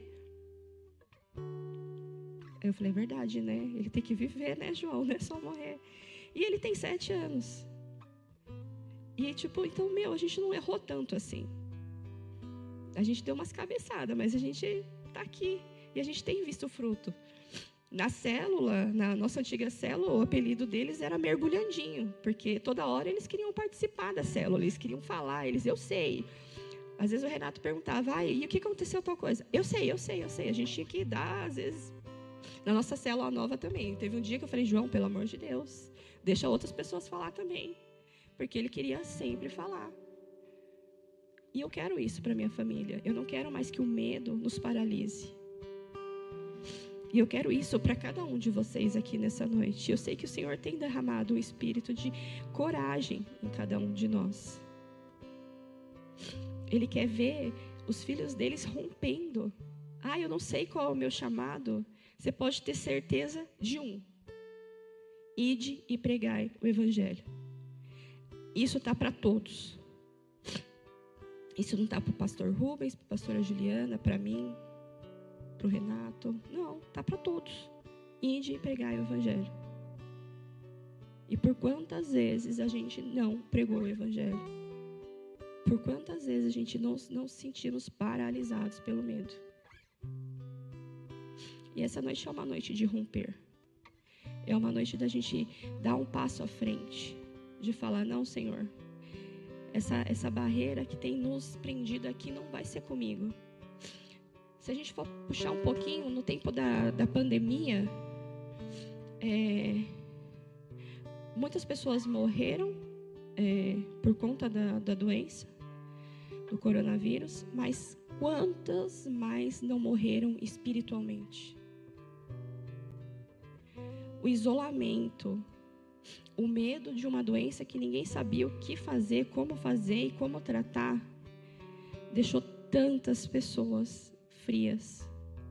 Aí eu falei, é verdade, né? Ele tem que viver, né, João? Não é só morrer. E ele tem 7 anos. E então, a gente não errou tanto assim. A gente deu umas cabeçadas, mas a gente está aqui. E a gente tem visto o fruto. Na célula, na nossa antiga célula, o apelido deles era mergulhandinho, porque toda hora eles queriam participar da célula, eles queriam falar, eu sei. Às vezes o Renato perguntava, e o que aconteceu tal coisa? Eu sei. A gente tinha que dar, às vezes, na nossa célula nova também. Teve um dia que eu falei, João, pelo amor de Deus, deixa outras pessoas falar também. Porque ele queria sempre falar. E eu quero isso para minha família. Eu não quero mais que o medo nos paralise. E eu quero isso para cada um de vocês aqui nessa noite. Eu sei que o Senhor tem derramado um espírito de coragem em cada um de nós. Ele quer ver os filhos deles rompendo. Eu não sei qual é o meu chamado. Você pode ter certeza de um. Ide e pregai o evangelho. Isso está para todos. Isso não está para o pastor Rubens, para a pastora Juliana, para mim, para o Renato. Não, está para todos. Ide e pregai o evangelho. E por quantas vezes a gente não pregou o evangelho? Por quantas vezes a gente não se sentimos paralisados pelo medo? E essa noite é uma noite de romper. É uma noite da gente dar um passo à frente. De falar, não, Senhor, essa barreira que tem nos prendido aqui não vai ser comigo. Se a gente for puxar um pouquinho, no tempo da pandemia, muitas pessoas morreram por conta da doença, do coronavírus, mas quantas mais não morreram espiritualmente? O isolamento, o medo de uma doença que ninguém sabia o que fazer e como tratar, deixou tantas pessoas frias.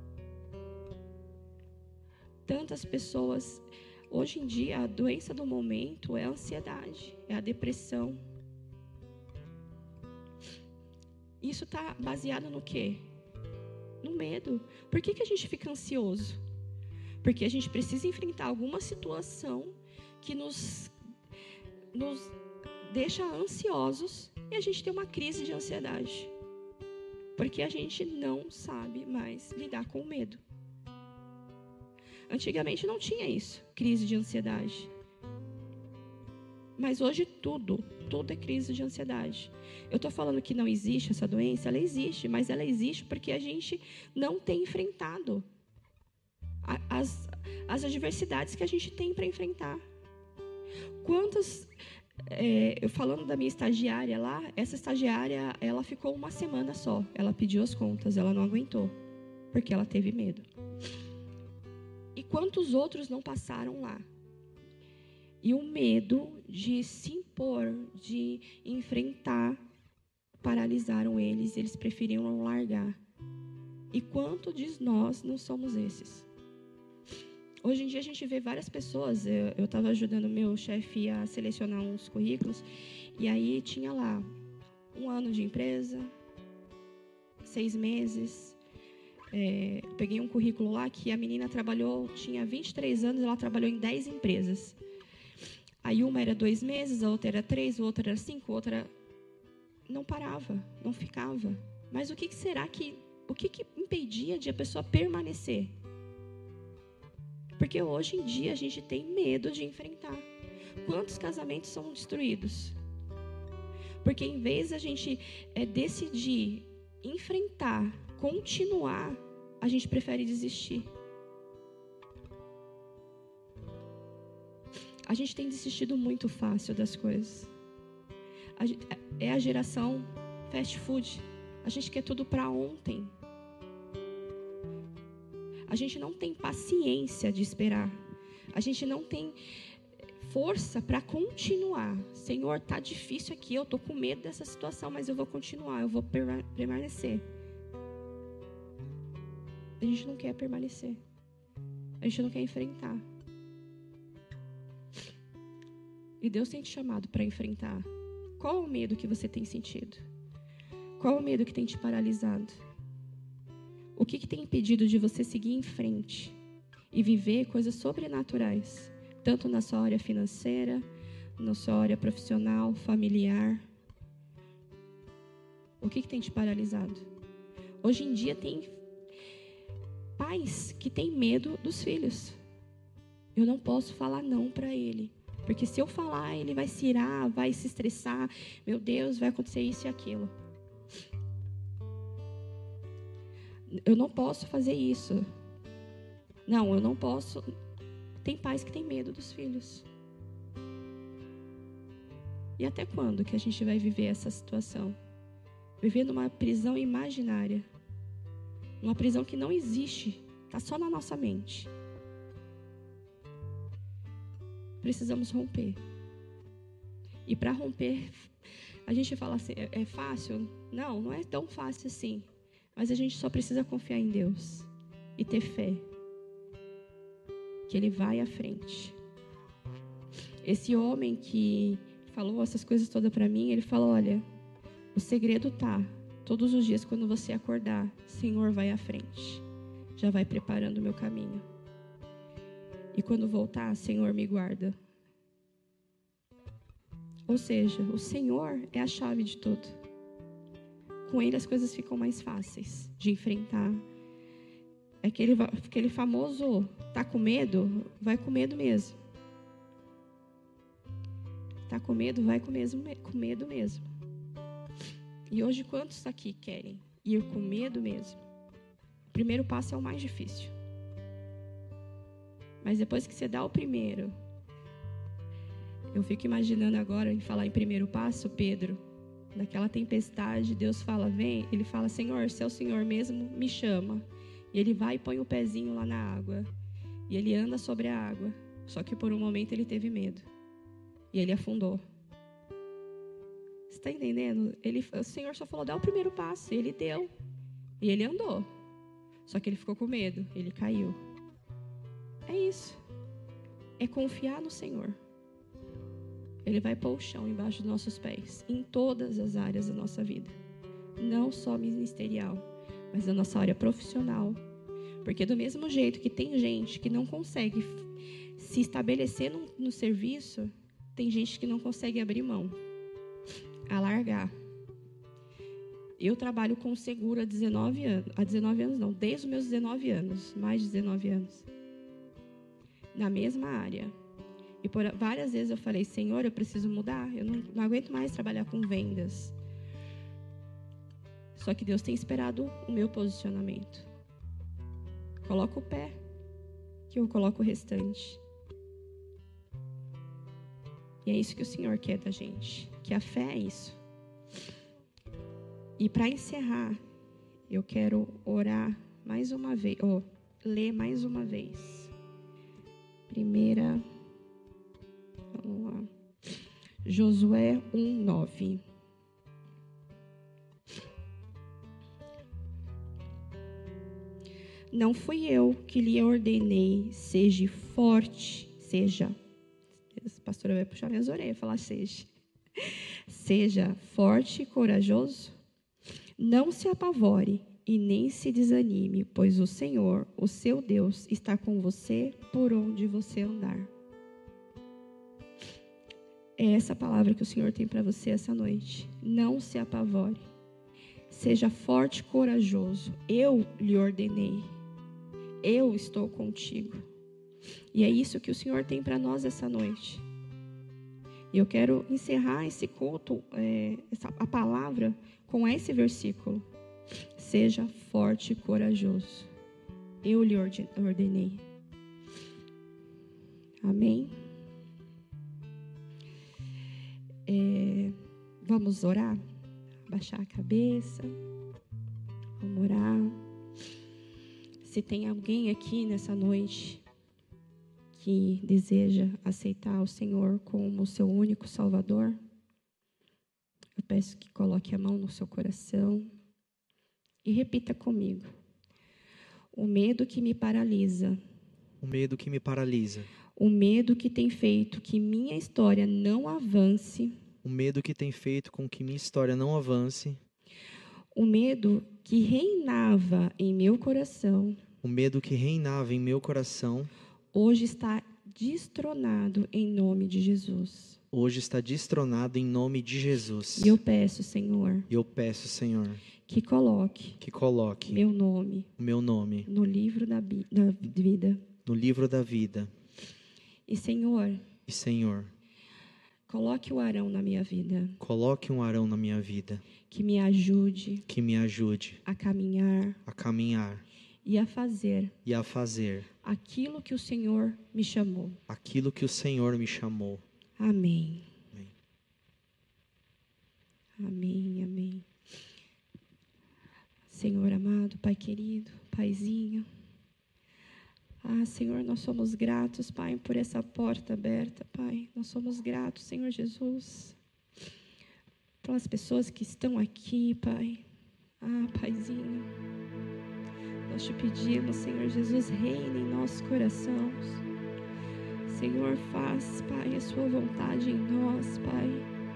Tantas pessoas. Hoje em dia, a doença do momento é a ansiedade, é a depressão. Isso está baseado no quê? No medo. Por que a gente fica ansioso? Porque a gente precisa enfrentar alguma situação que nos deixa ansiosos e a gente tem uma crise de ansiedade. Porque a gente não sabe mais lidar com o medo. Antigamente não tinha isso, crise de ansiedade. Mas hoje tudo é crise de ansiedade. Eu estou falando que não existe essa doença, ela existe, mas ela existe porque a gente não tem enfrentado as adversidades que a gente tem para enfrentar. Eu falando da minha estagiária lá, essa estagiária, ela ficou uma semana só. Ela pediu as contas, ela não aguentou, porque ela teve medo. E quantos outros não passaram lá? E o medo de se impor, de enfrentar, paralisaram eles preferiram largar. E quantos de nós não somos esses? Hoje em dia a gente vê várias pessoas, eu estava ajudando meu chefe a selecionar uns currículos, e aí tinha lá 1 ano de empresa, 6 meses. Peguei um currículo lá que a menina tinha 23 anos, ela trabalhou em 10 empresas. Aí uma era 2 meses, a outra era 3, a outra era 5, a outra não parava, não ficava. Mas o que impedia de a pessoa permanecer? Porque hoje em dia a gente tem medo de enfrentar. Quantos casamentos são destruídos? Porque em vez de a gente decidir enfrentar, continuar, a gente prefere desistir. A gente tem desistido muito fácil das coisas. É a geração fast food. A gente quer tudo para ontem. A gente não tem paciência de esperar. A gente não tem força para continuar. Senhor, tá difícil aqui, eu tô com medo dessa situação, mas eu vou continuar, eu vou permanecer. A gente não quer permanecer. A gente não quer enfrentar. E Deus tem te chamado para enfrentar. Qual o medo que você tem sentido? Qual o medo que tem te paralisado? O que tem impedido de você seguir em frente e viver coisas sobrenaturais, tanto na sua área financeira, na sua área profissional, familiar? O que tem te paralisado? Hoje em dia tem pais que têm medo dos filhos. Eu não posso falar não para ele, porque se eu falar, ele vai se irar, vai se estressar. Meu Deus, vai acontecer isso e aquilo. Eu não posso fazer isso. Não, eu não posso. Tem pais que têm medo dos filhos. E até quando que a gente vai viver essa situação? Viver numa prisão imaginária. Uma prisão que não existe. Está só na nossa mente. Precisamos romper. E para romper, a gente fala assim, é fácil? Não, não é tão fácil assim. Mas a gente só precisa confiar em Deus. E ter fé. Que Ele vai à frente. Esse homem que falou essas coisas todas para mim, ele falou, olha, o segredo tá, todos os dias quando você acordar, Senhor vai à frente. Já vai preparando o meu caminho. E quando voltar, Senhor me guarda. Ou seja, o Senhor é a chave de tudo. Com Ele as coisas ficam mais fáceis de enfrentar. É aquele famoso, tá com medo? Vai com medo mesmo. Tá com medo? Vai com medo mesmo. E hoje quantos aqui querem ir com medo mesmo? O primeiro passo é o mais difícil. Mas depois que você dá o primeiro, eu fico imaginando agora em falar em primeiro passo, Pedro, naquela tempestade, Deus fala, vem, ele fala, Senhor, se é o Senhor mesmo, me chama. E ele vai e põe o pezinho lá na água. E ele anda sobre a água. Só que por um momento ele teve medo. E ele afundou. Você está entendendo? O Senhor só falou, dá o primeiro passo. E ele deu. E ele andou. Só que ele ficou com medo. Ele caiu. É isso. É confiar no Senhor. Ele vai pôr o chão embaixo dos nossos pés. Em todas as áreas da nossa vida. Não só ministerial, mas na nossa área profissional. Porque do mesmo jeito que tem gente que não consegue se estabelecer no serviço, tem gente que não consegue abrir mão, alargar. Eu trabalho com seguro há 19 anos. Há 19 anos não, desde os meus 19 anos. Mais de 19 anos. Na mesma área. E por várias vezes eu falei, Senhor, eu preciso mudar. Eu não aguento mais trabalhar com vendas. Só que Deus tem esperado o meu posicionamento. Coloca o pé, que eu coloco o restante. E é isso que o Senhor quer da gente. Que a fé é isso. E para encerrar, eu quero orar mais uma vez, ler mais uma vez. Primeira, vamos lá. Josué 1:9. Não fui eu que lhe ordenei, seja forte, a pastora vai puxar minhas orelhas e falar seja forte e corajoso. Não se apavore e nem se desanime, pois o Senhor, o seu Deus, está com você por onde você andar. É essa palavra que o Senhor tem para você essa noite. Não se apavore. Seja forte e corajoso. Eu lhe ordenei. Eu estou contigo. E é isso que o Senhor tem para nós essa noite. E eu quero encerrar esse culto, a palavra, com esse versículo. Seja forte e corajoso. Eu lhe ordenei. Amém? Vamos orar? Abaixar a cabeça. Vamos orar. Se tem alguém aqui nessa noite que deseja aceitar o Senhor como o seu único Salvador, eu peço que coloque a mão no seu coração e repita comigo. O medo que me paralisa. O medo que me paralisa. O medo que tem feito que minha história não avance. O medo que tem feito com que minha história não avance. O medo que reinava em meu coração. O medo que reinava em meu coração. Hoje está destronado em nome de Jesus. Hoje está destronado em nome de Jesus. E eu peço, Senhor. Que coloque meu nome. O meu nome. No livro da vida. No livro da vida. E Senhor. Coloque o Arão na minha vida. Coloque um Arão na minha vida. Que me ajude. Que me ajude a caminhar. A caminhar. E a fazer. E a fazer. Aquilo que o Senhor me chamou. Aquilo que o Senhor me chamou. Amém. Amém. Amém, amém. Senhor amado, Pai querido, Paizinho. Senhor, nós somos gratos, Pai, por essa porta aberta, Pai. Nós somos gratos, Senhor Jesus, pelas pessoas que estão aqui, Pai. Paizinho, nós te pedimos, Senhor Jesus, reine em nossos corações. Senhor, faz, Pai, a sua vontade em nós, Pai.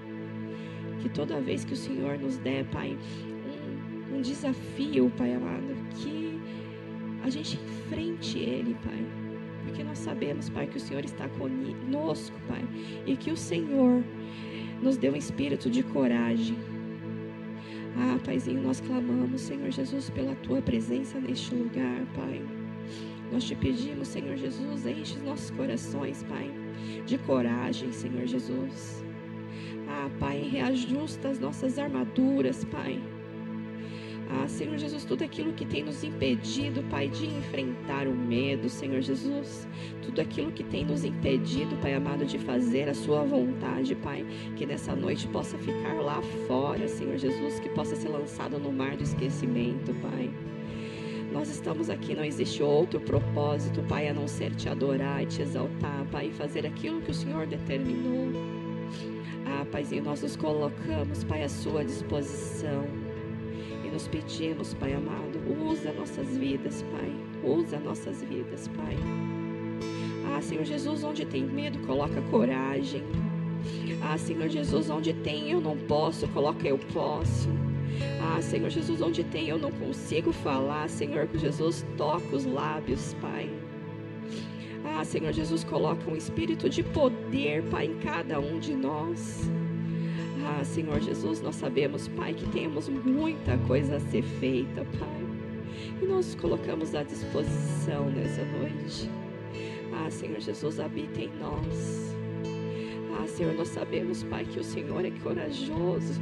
Que toda vez que o Senhor nos der, Pai, um desafio, Pai amado, que a gente enfrente ele, Pai. Porque nós sabemos, Pai, que o Senhor está conosco, Pai. E que o Senhor nos deu um espírito de coragem. Paizinho, nós clamamos, Senhor Jesus, pela Tua presença neste lugar, Pai. Nós te pedimos, Senhor Jesus, enche os nossos corações, Pai, de coragem, Senhor Jesus. Pai, reajusta as nossas armaduras, Pai. Senhor Jesus, tudo aquilo que tem nos impedido, Pai, de enfrentar o medo, Senhor Jesus, tudo aquilo que tem nos impedido, Pai amado, de fazer a sua vontade, Pai, que nessa noite possa ficar lá fora, Senhor Jesus, que possa ser lançado no mar do esquecimento, Pai. Nós estamos aqui, não existe outro propósito, Pai, a não ser te adorar e te exaltar, Pai, e fazer aquilo que o Senhor determinou. Paizinho, nós nos colocamos, Pai, à sua disposição. E nos pedimos, Pai amado, usa nossas vidas, Pai. Usa nossas vidas, Pai. Senhor Jesus, onde tem medo, coloca coragem. Senhor Jesus, onde tem eu não posso, coloca eu posso. Senhor Jesus, onde tem eu não consigo falar, Senhor Jesus, toca os lábios, Pai. Senhor Jesus, coloca um espírito de poder, Pai, em cada um de nós. Senhor Jesus, nós sabemos, Pai, que temos muita coisa a ser feita, Pai. E nós nos colocamos à disposição nessa noite. Senhor Jesus, habita em nós. Senhor, nós sabemos, Pai, que o Senhor é corajoso.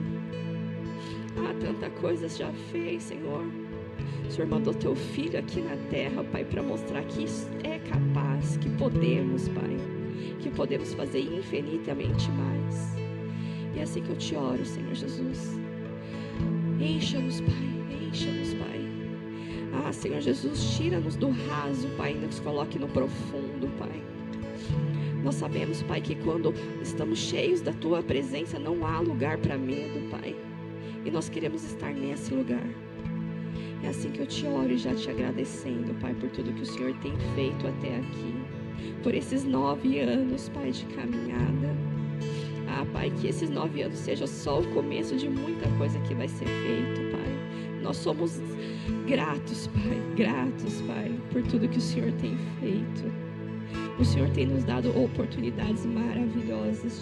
Tanta coisa já fez, Senhor. O Senhor mandou Teu Filho aqui na terra, Pai, para mostrar que é capaz, que podemos, Pai, que podemos fazer infinitamente mais. E é assim que eu te oro, Senhor Jesus. Encha-nos, Pai, encha-nos, Pai. Senhor Jesus, tira-nos do raso, Pai, e nos coloque no profundo, Pai. Nós sabemos, Pai, que quando estamos cheios da Tua presença, não há lugar para medo, Pai. E nós queremos estar nesse lugar. É assim que eu te oro e já te agradecendo, Pai, por tudo que o Senhor tem feito até aqui. Por esses 9 anos, Pai, de caminhada. Pai, que esses 9 anos seja só o começo de muita coisa que vai ser feito, Pai. Nós somos gratos, Pai, por tudo que o Senhor tem feito. O Senhor tem nos dado oportunidades maravilhosas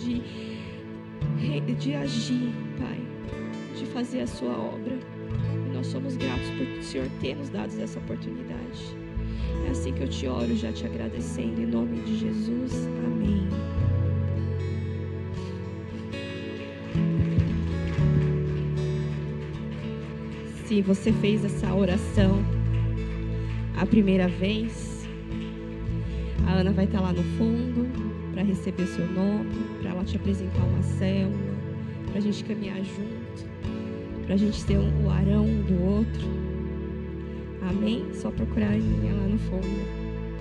de agir, Pai, de fazer a sua obra. E nós somos gratos por o Senhor ter nos dado essa oportunidade. É assim que eu te oro, já te agradecendo, em nome de Jesus. Amém. Se você fez essa oração a primeira vez, a Ana vai estar lá no fundo para receber seu nome, para ela te apresentar uma célula, para a gente caminhar junto, para a gente ser o Arão um do outro. Amém? Só procurar a linha lá no fundo.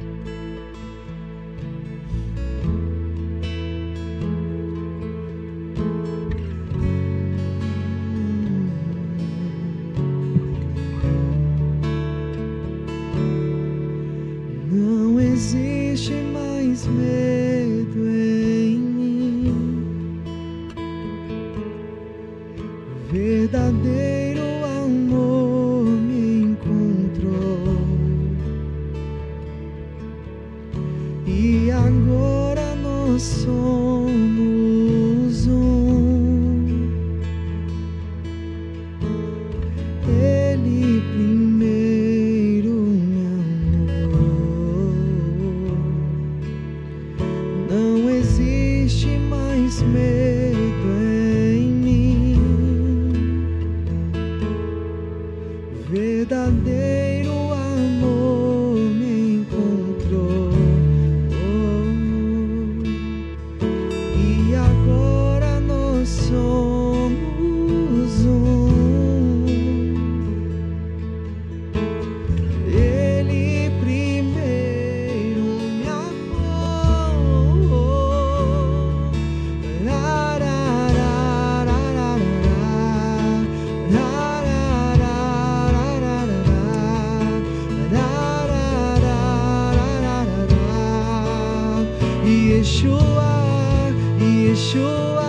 Não existe mais medo em mim. Verdadeiro amor me encontrou. E agora nós somos um. Ele primeiro me amou. Não existe mais medo. Yeshua, Yeshua.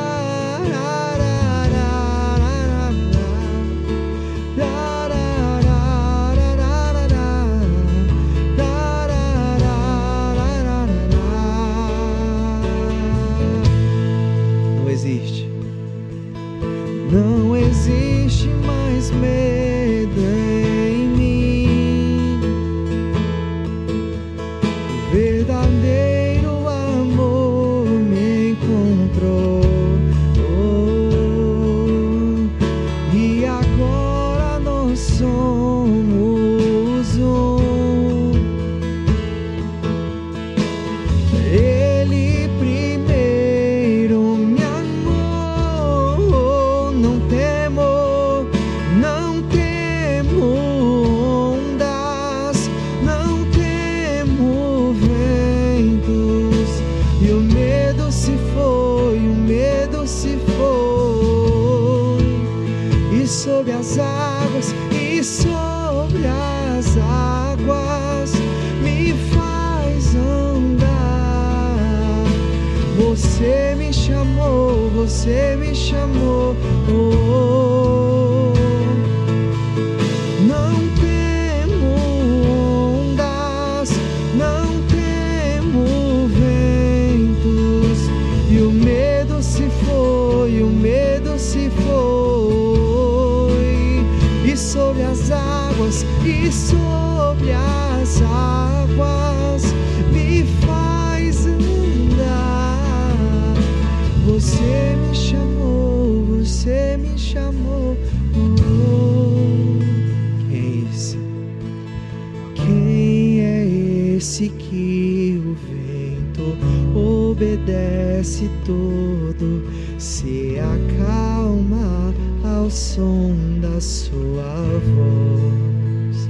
Não existe mais medo em mim. O verdadeiro amor me encontrou. E agora nós somos um. Ele primeiro me amou. Não temo, não temo ondas, não temo ventos. E o medo se foi, o medo se foi. E sobre as águas, e sobre as águas me faz andar. Você me chamou, você me chamou. Não temo ondas, não temo ventos. E o medo se foi, o medo se foi. E sobre as águas, e sobre as águas me faz andar. Você me chamou, você me chamou. Quem é esse que o vento obedece todo, se acalma ao som da sua voz?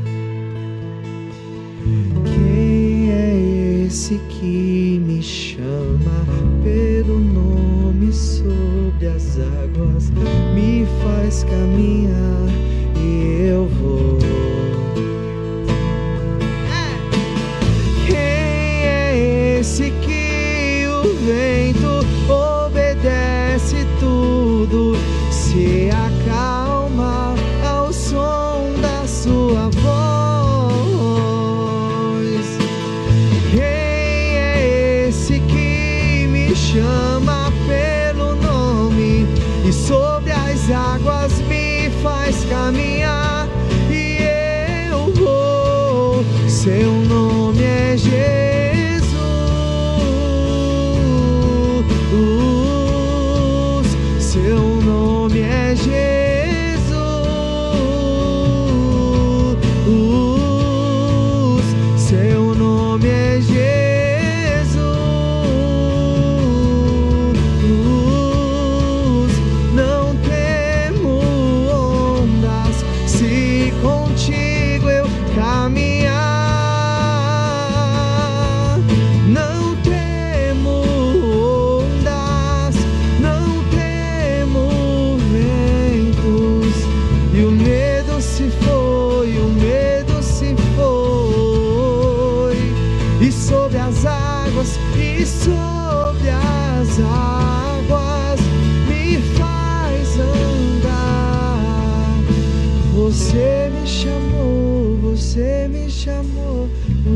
Quem é esse que me chama pelo nome sobre as águas, me faz caminhar e eu vou? Quem é esse que o vento obedece tudo, se acalma ao som da sua voz? Quem é esse que me chama pelo nome e sobre as águas me faz caminhar e eu vou? Seu nome é Jesus, seu nome é Jesus, seu nome é Jesus. Não temo ondas, se contigo eu caminhar. Não temo ondas, não temo ventos. E o medo se foi, o medo se foi. E sobre as águas, e sobre as águas me faz andar. Você me chamou, você me chamou.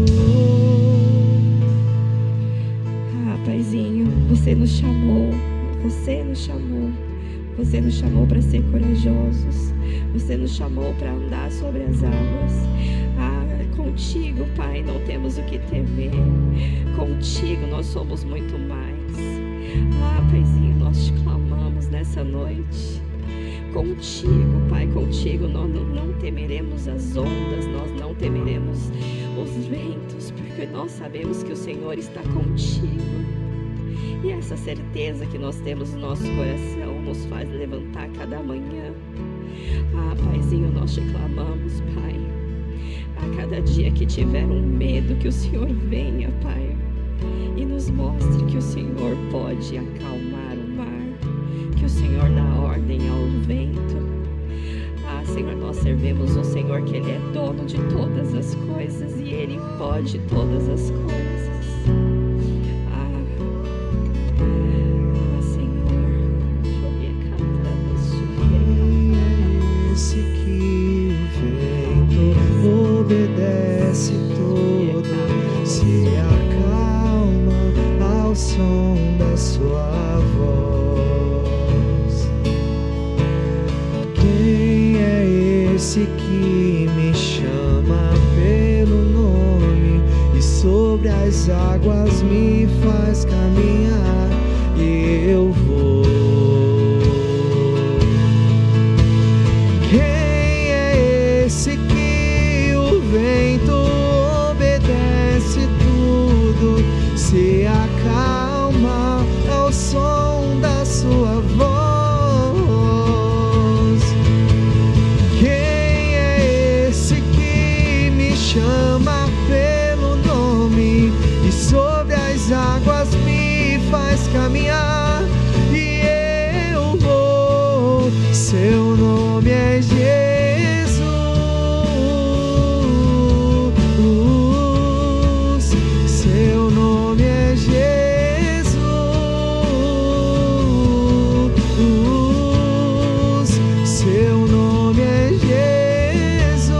Ah, Paizinho, você nos chamou, você nos chamou. Você nos chamou para ser corajosos. Você nos chamou para andar sobre as águas. Ah, contigo, Pai, não temos o que temer. Contigo nós somos muito mais. Ah, Paizinho, nós te clamamos nessa noite. Contigo, Pai, contigo nós não temeremos as ondas, nós não temeremos os ventos, porque nós sabemos que o Senhor está contigo. E essa certeza que nós temos no nosso coração nos faz levantar cada manhã. Ah, Paizinho, nós te clamamos, Pai. A cada dia que tiver um medo, que o Senhor venha, Pai, e nos mostre que o Senhor pode acalmar o mar, que o Senhor dá ordem ao vento. Ah, Senhor, nós servimos o Senhor, que Ele é dono de todas as coisas e Ele pode todas as coisas. sua voz. Quem é esse que me chama pelo nome e sobre as águas me faz caminhar e eu vou? Quem é esse que o vento obedece tudo, se acalma ao som da sua voz? Quem é esse que me chama pelo nome e sobre as águas me faz caminhar e eu vou? Seu nome é Jesus. Seu nome é Jesus. Seu nome é Jesus.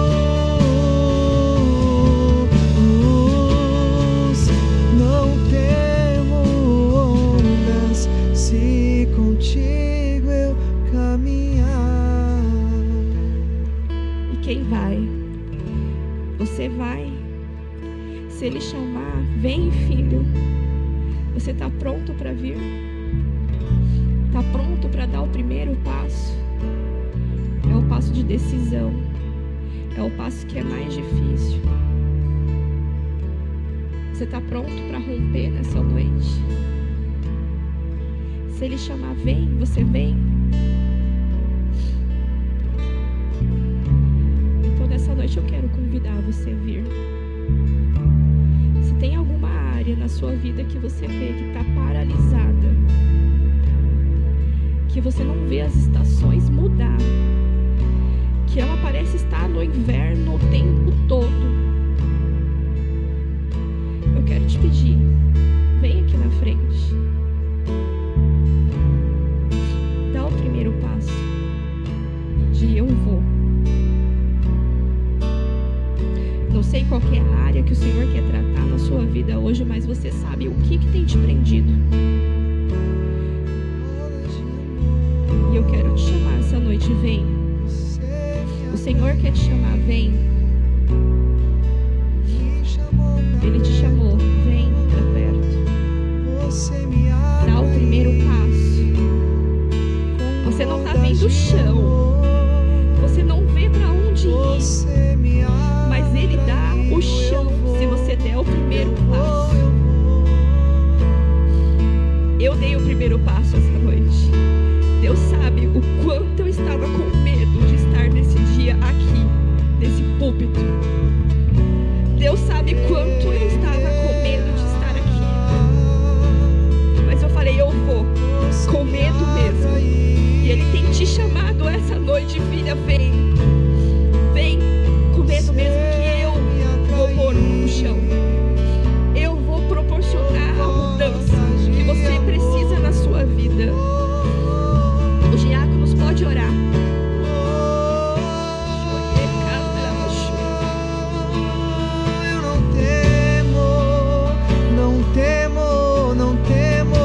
Não temo ondas se contigo eu caminhar. E quem vai? Você vai. Se Ele chamar, vem, filho. Você está pronto para vir? Está pronto para dar o primeiro passo? É o passo de decisão. É o passo que é mais difícil. Você está pronto para romper nessa noite? Se Ele chamar, vem, você vem. Então nessa noite eu quero convidar você a vir. Se tem alguma área na sua vida que você vê que está paralisada, que você não vê as estações mudar, que ela parece estar no inverno o tempo todo, eu quero te pedir, vem aqui na frente. Dá o primeiro passo de eu vou. Não sei qual que é a área que o Senhor quer tratar na sua vida hoje, mas você sabe o que tem te prendido. E eu quero te chamar essa noite, vem. O Senhor quer te chamar, vem. Ele te chamou, vem para perto. Dá o primeiro passo. Você não está vendo o chão. Você não vê para onde ir. Mas Ele dá o chão se você der o primeiro passo. Eu dei o primeiro passo essa noite. Deus sabe o quanto eu estava com medo de estar nesse dia aqui, nesse púlpito. Deus sabe quanto eu estava com medo de estar aqui. Mas eu falei, eu vou, com medo mesmo. E Ele tem te chamado essa noite, filha, vem. Vem, com medo mesmo, que eu vou pôr no chão. Eu vou proporcionar a mudança que você precisa na sua vida. Os diáconos podem orar. Eu não temo, não temo, não temo,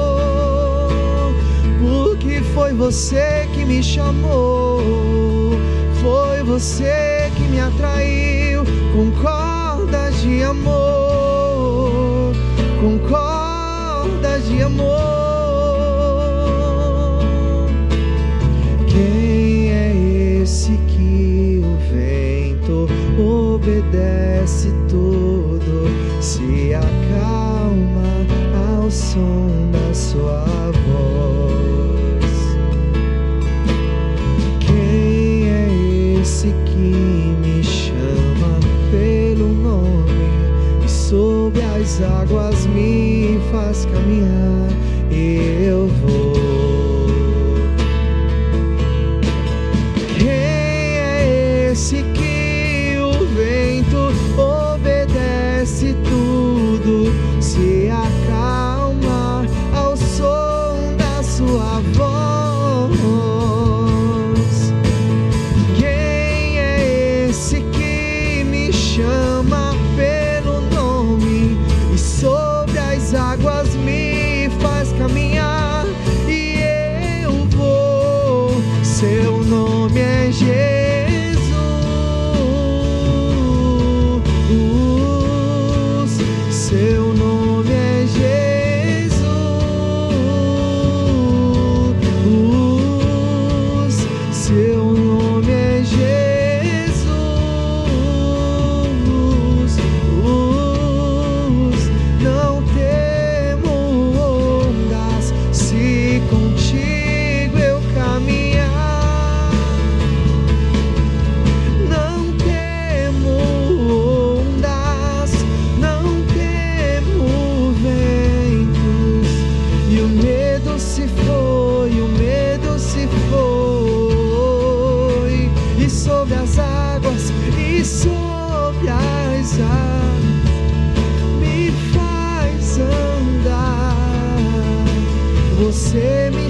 porque foi você que me chamou, foi você que me atraiu com cordas de amor, com cordas de amor. Quem é esse que o vento obedece tudo, se acalma ao som da sua voz? Quem é esse que me chama pelo nome e sobre as águas me faz caminhar e eu vou? Quem é esse que o vento obedece tudo, se acalma ao som da sua voz? Quem é esse que me chama pelo nome e sobre as águas me faz caminhar?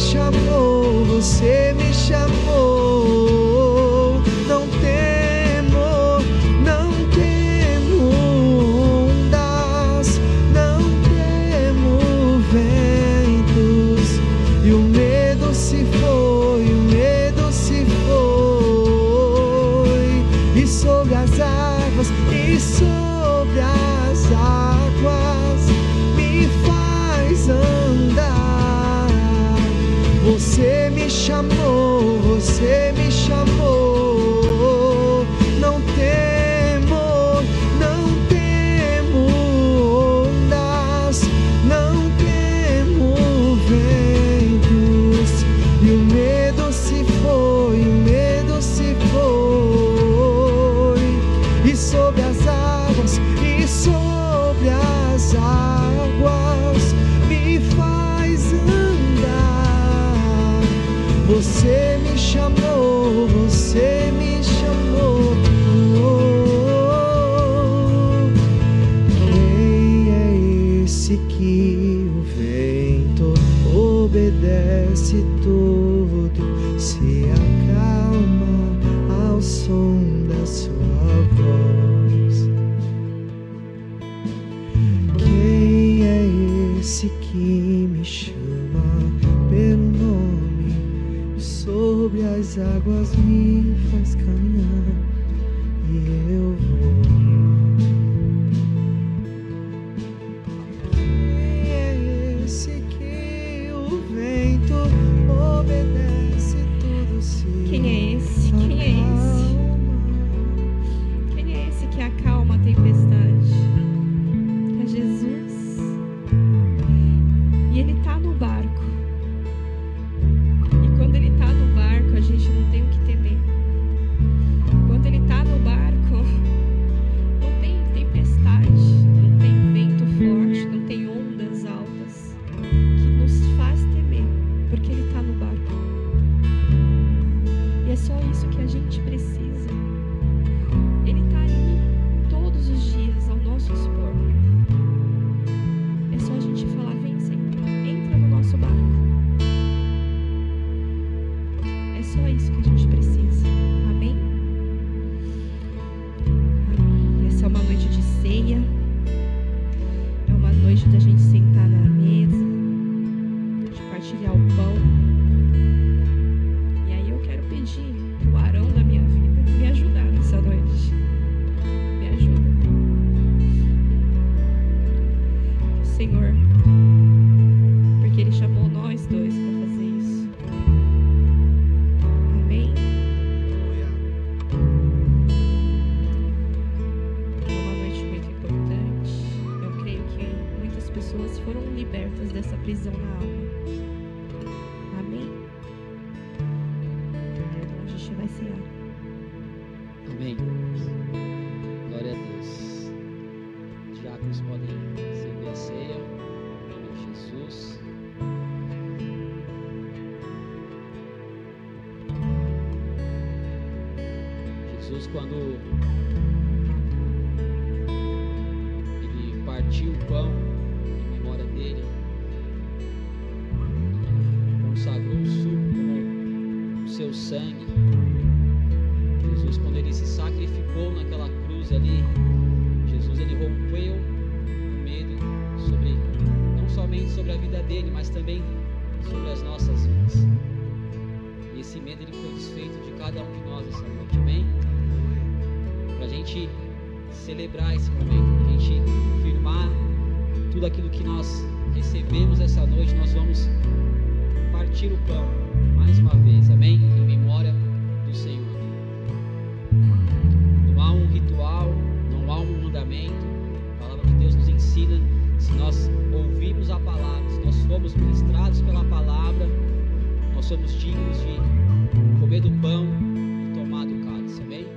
chamou, você me chamou. Não temo, não temo ondas, não temo ventos. E o medo se foi, o medo se foi. E sobre as águas, e sobre as águas me faz andar. Você me chamou, você me chamou. Não temo, não temo ondas, não temo ventos. E o medo se foi, o medo se foi. E sobre as águas, e sobre as águas me faz andar. Você me chamou, você me chamou. Quem é esse que o vento obedece tudo, se acalma ao som da sua voz? Quem é esse que me chama pelo nome e sobre as águas me faz caminhar? E eu vou. Quem é esse que o vento obedece tudo, se Quem é esse? Quem é esse? Quem é esse que acalma a tempestade? É Jesus. E Ele está no barco. E quando Ele está no barco, a gente não tem o que temer. Quando Ele está no barco, não tem tempestade, não tem vento forte, não tem ondas altas que nos faz temer, porque Ele está no barco. E é só isso que a gente precisa. Ele está aí todos os dias ao nosso dispor. É só a gente falar: vem, Senhor, entra no nosso barco. É só isso que a gente precisa. Amém? Amém. Essa é uma noite de ceia. É uma noite da gente sentar na mesa, de partilhar o pão. E aí eu quero pedir pro Arão da minha vida me ajudar nessa noite. Me ajuda. Senhor, porque Ele chamou nós dois para fazer isso. Amém? É uma noite muito importante. Eu creio que muitas pessoas foram libertas dessa prisão na alma. Amém? Então a gente vai cear. Amém. Glória a Deus. Diáconos podem servir a ceia. Em nome de Jesus. Jesus, quando Ele partiu o pão em memória dele, consagrou o suco como o seu sangue. Jesus, quando Ele se sacrificou naquela cruz ali, Jesus, Ele rompeu o medo sobre, não somente sobre a vida dele, mas também sobre as nossas vidas. E esse medo, Ele foi desfeito de cada um de nós essa noite, amém? Para a gente celebrar esse momento, para a gente firmar tudo aquilo que nós recebemos essa noite, nós vamos partir o pão mais uma vez, amém? Em memória do Senhor. Não há um ritual, não há um mandamento. A palavra de Deus nos ensina, se nós ouvirmos a palavra, se nós formos ministrados pela palavra, nós somos dignos de comer do pão e tomar do cálice, amém?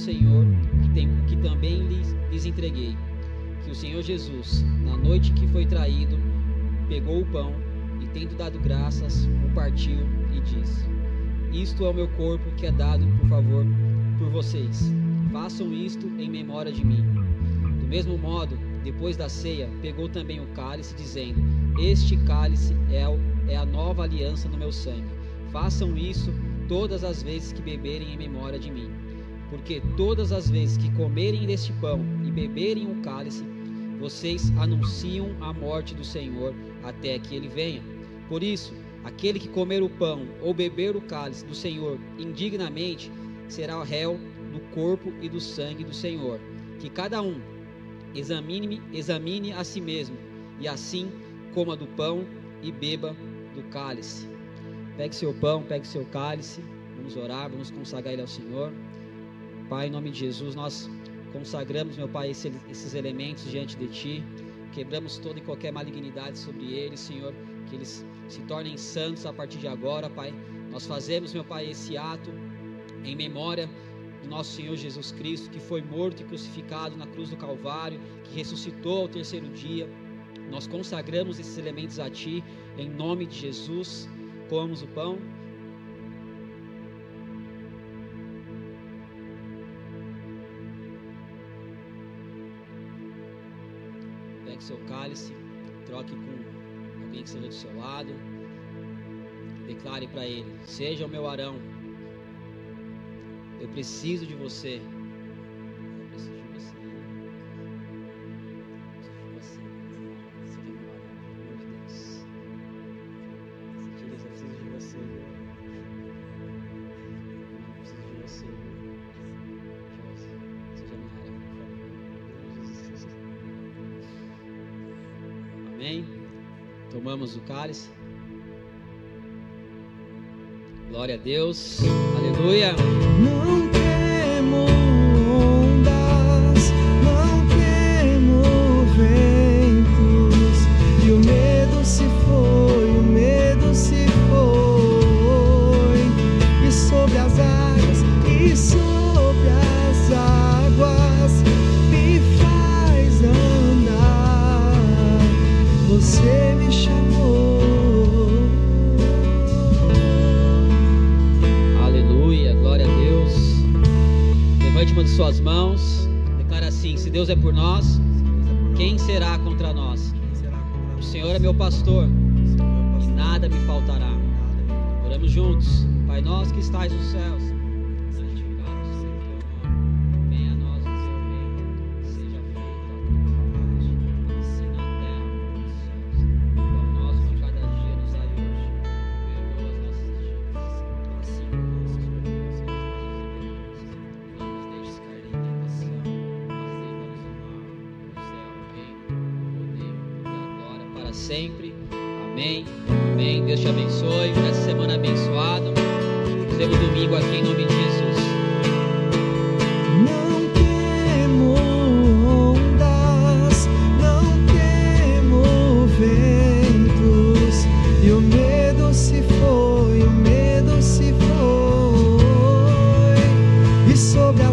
Senhor, o que também lhes entreguei. Que o Senhor Jesus, na noite que foi traído, pegou o pão e, tendo dado graças, o partiu e disse: isto é o meu corpo que é dado por vocês. Façam isto em memória de mim. Do mesmo modo, depois da ceia, pegou também o cálice, dizendo: este cálice é a nova aliança no meu sangue. Façam isso todas as vezes que beberem em memória de mim. Porque todas as vezes que comerem deste pão e beberem o cálice, vocês anunciam a morte do Senhor até que ele venha. Por isso, aquele que comer o pão ou beber o cálice do Senhor indignamente será o réu do corpo e do sangue do Senhor. Que cada um examine a si mesmo, e assim coma do pão e beba do cálice. Pegue seu pão, pegue seu cálice, vamos orar, vamos consagrar ele ao Senhor. Pai, em nome de Jesus, nós consagramos, meu Pai, esses elementos diante de Ti, quebramos toda e qualquer malignidade sobre eles, Senhor, que eles se tornem santos a partir de agora, Pai. Nós fazemos, meu Pai, esse ato em memória do nosso Senhor Jesus Cristo, que foi morto e crucificado na cruz do Calvário, que ressuscitou ao terceiro dia. Nós consagramos esses elementos a Ti, em nome de Jesus. Comamos o pão. Pegue seu cálice, troque com alguém que esteja do seu lado. Declare para ele: seja o meu Arão. Eu preciso de você. Eu preciso de você. Eu preciso de você. Seja meu Arão, pelo amor de Deus. Eu preciso de você. Eu preciso de você. Seja meu Arão, por favor. Amém? Tomamos o cálice. Glória a Deus. Aleluia. Não temo ondas, não temo ventos, e o medo se foi, o medo se foi, e sobre as águas, e sobre as águas me faz andar. Você me chamou. Levante uma de suas mãos, declara assim: se Deus é por nós, quem será contra nós? O Senhor é meu pastor e nada me faltará. Oramos juntos. Pai nosso que estais nos céus, santificado seja o teu nome, venha a nós o teu reino, seja feita a tua vontade, assim na terra como nos céus. O pão nosso de cada dia nos dai hoje, perdoa as nossas dívidas, assim como nós perdoamos aos nossos devedores. Não nos deixes cair em tentação, mas livra-nos do mal. O céu, o reino, o poder e a glória para sempre. Amém. Amém. Deus te abençoe. Essa semana abençoada. Nos vemos domingo aqui em nome de Jesus. Não temo ondas, não temo ventos, e o medo se foi, o medo se foi, e sobre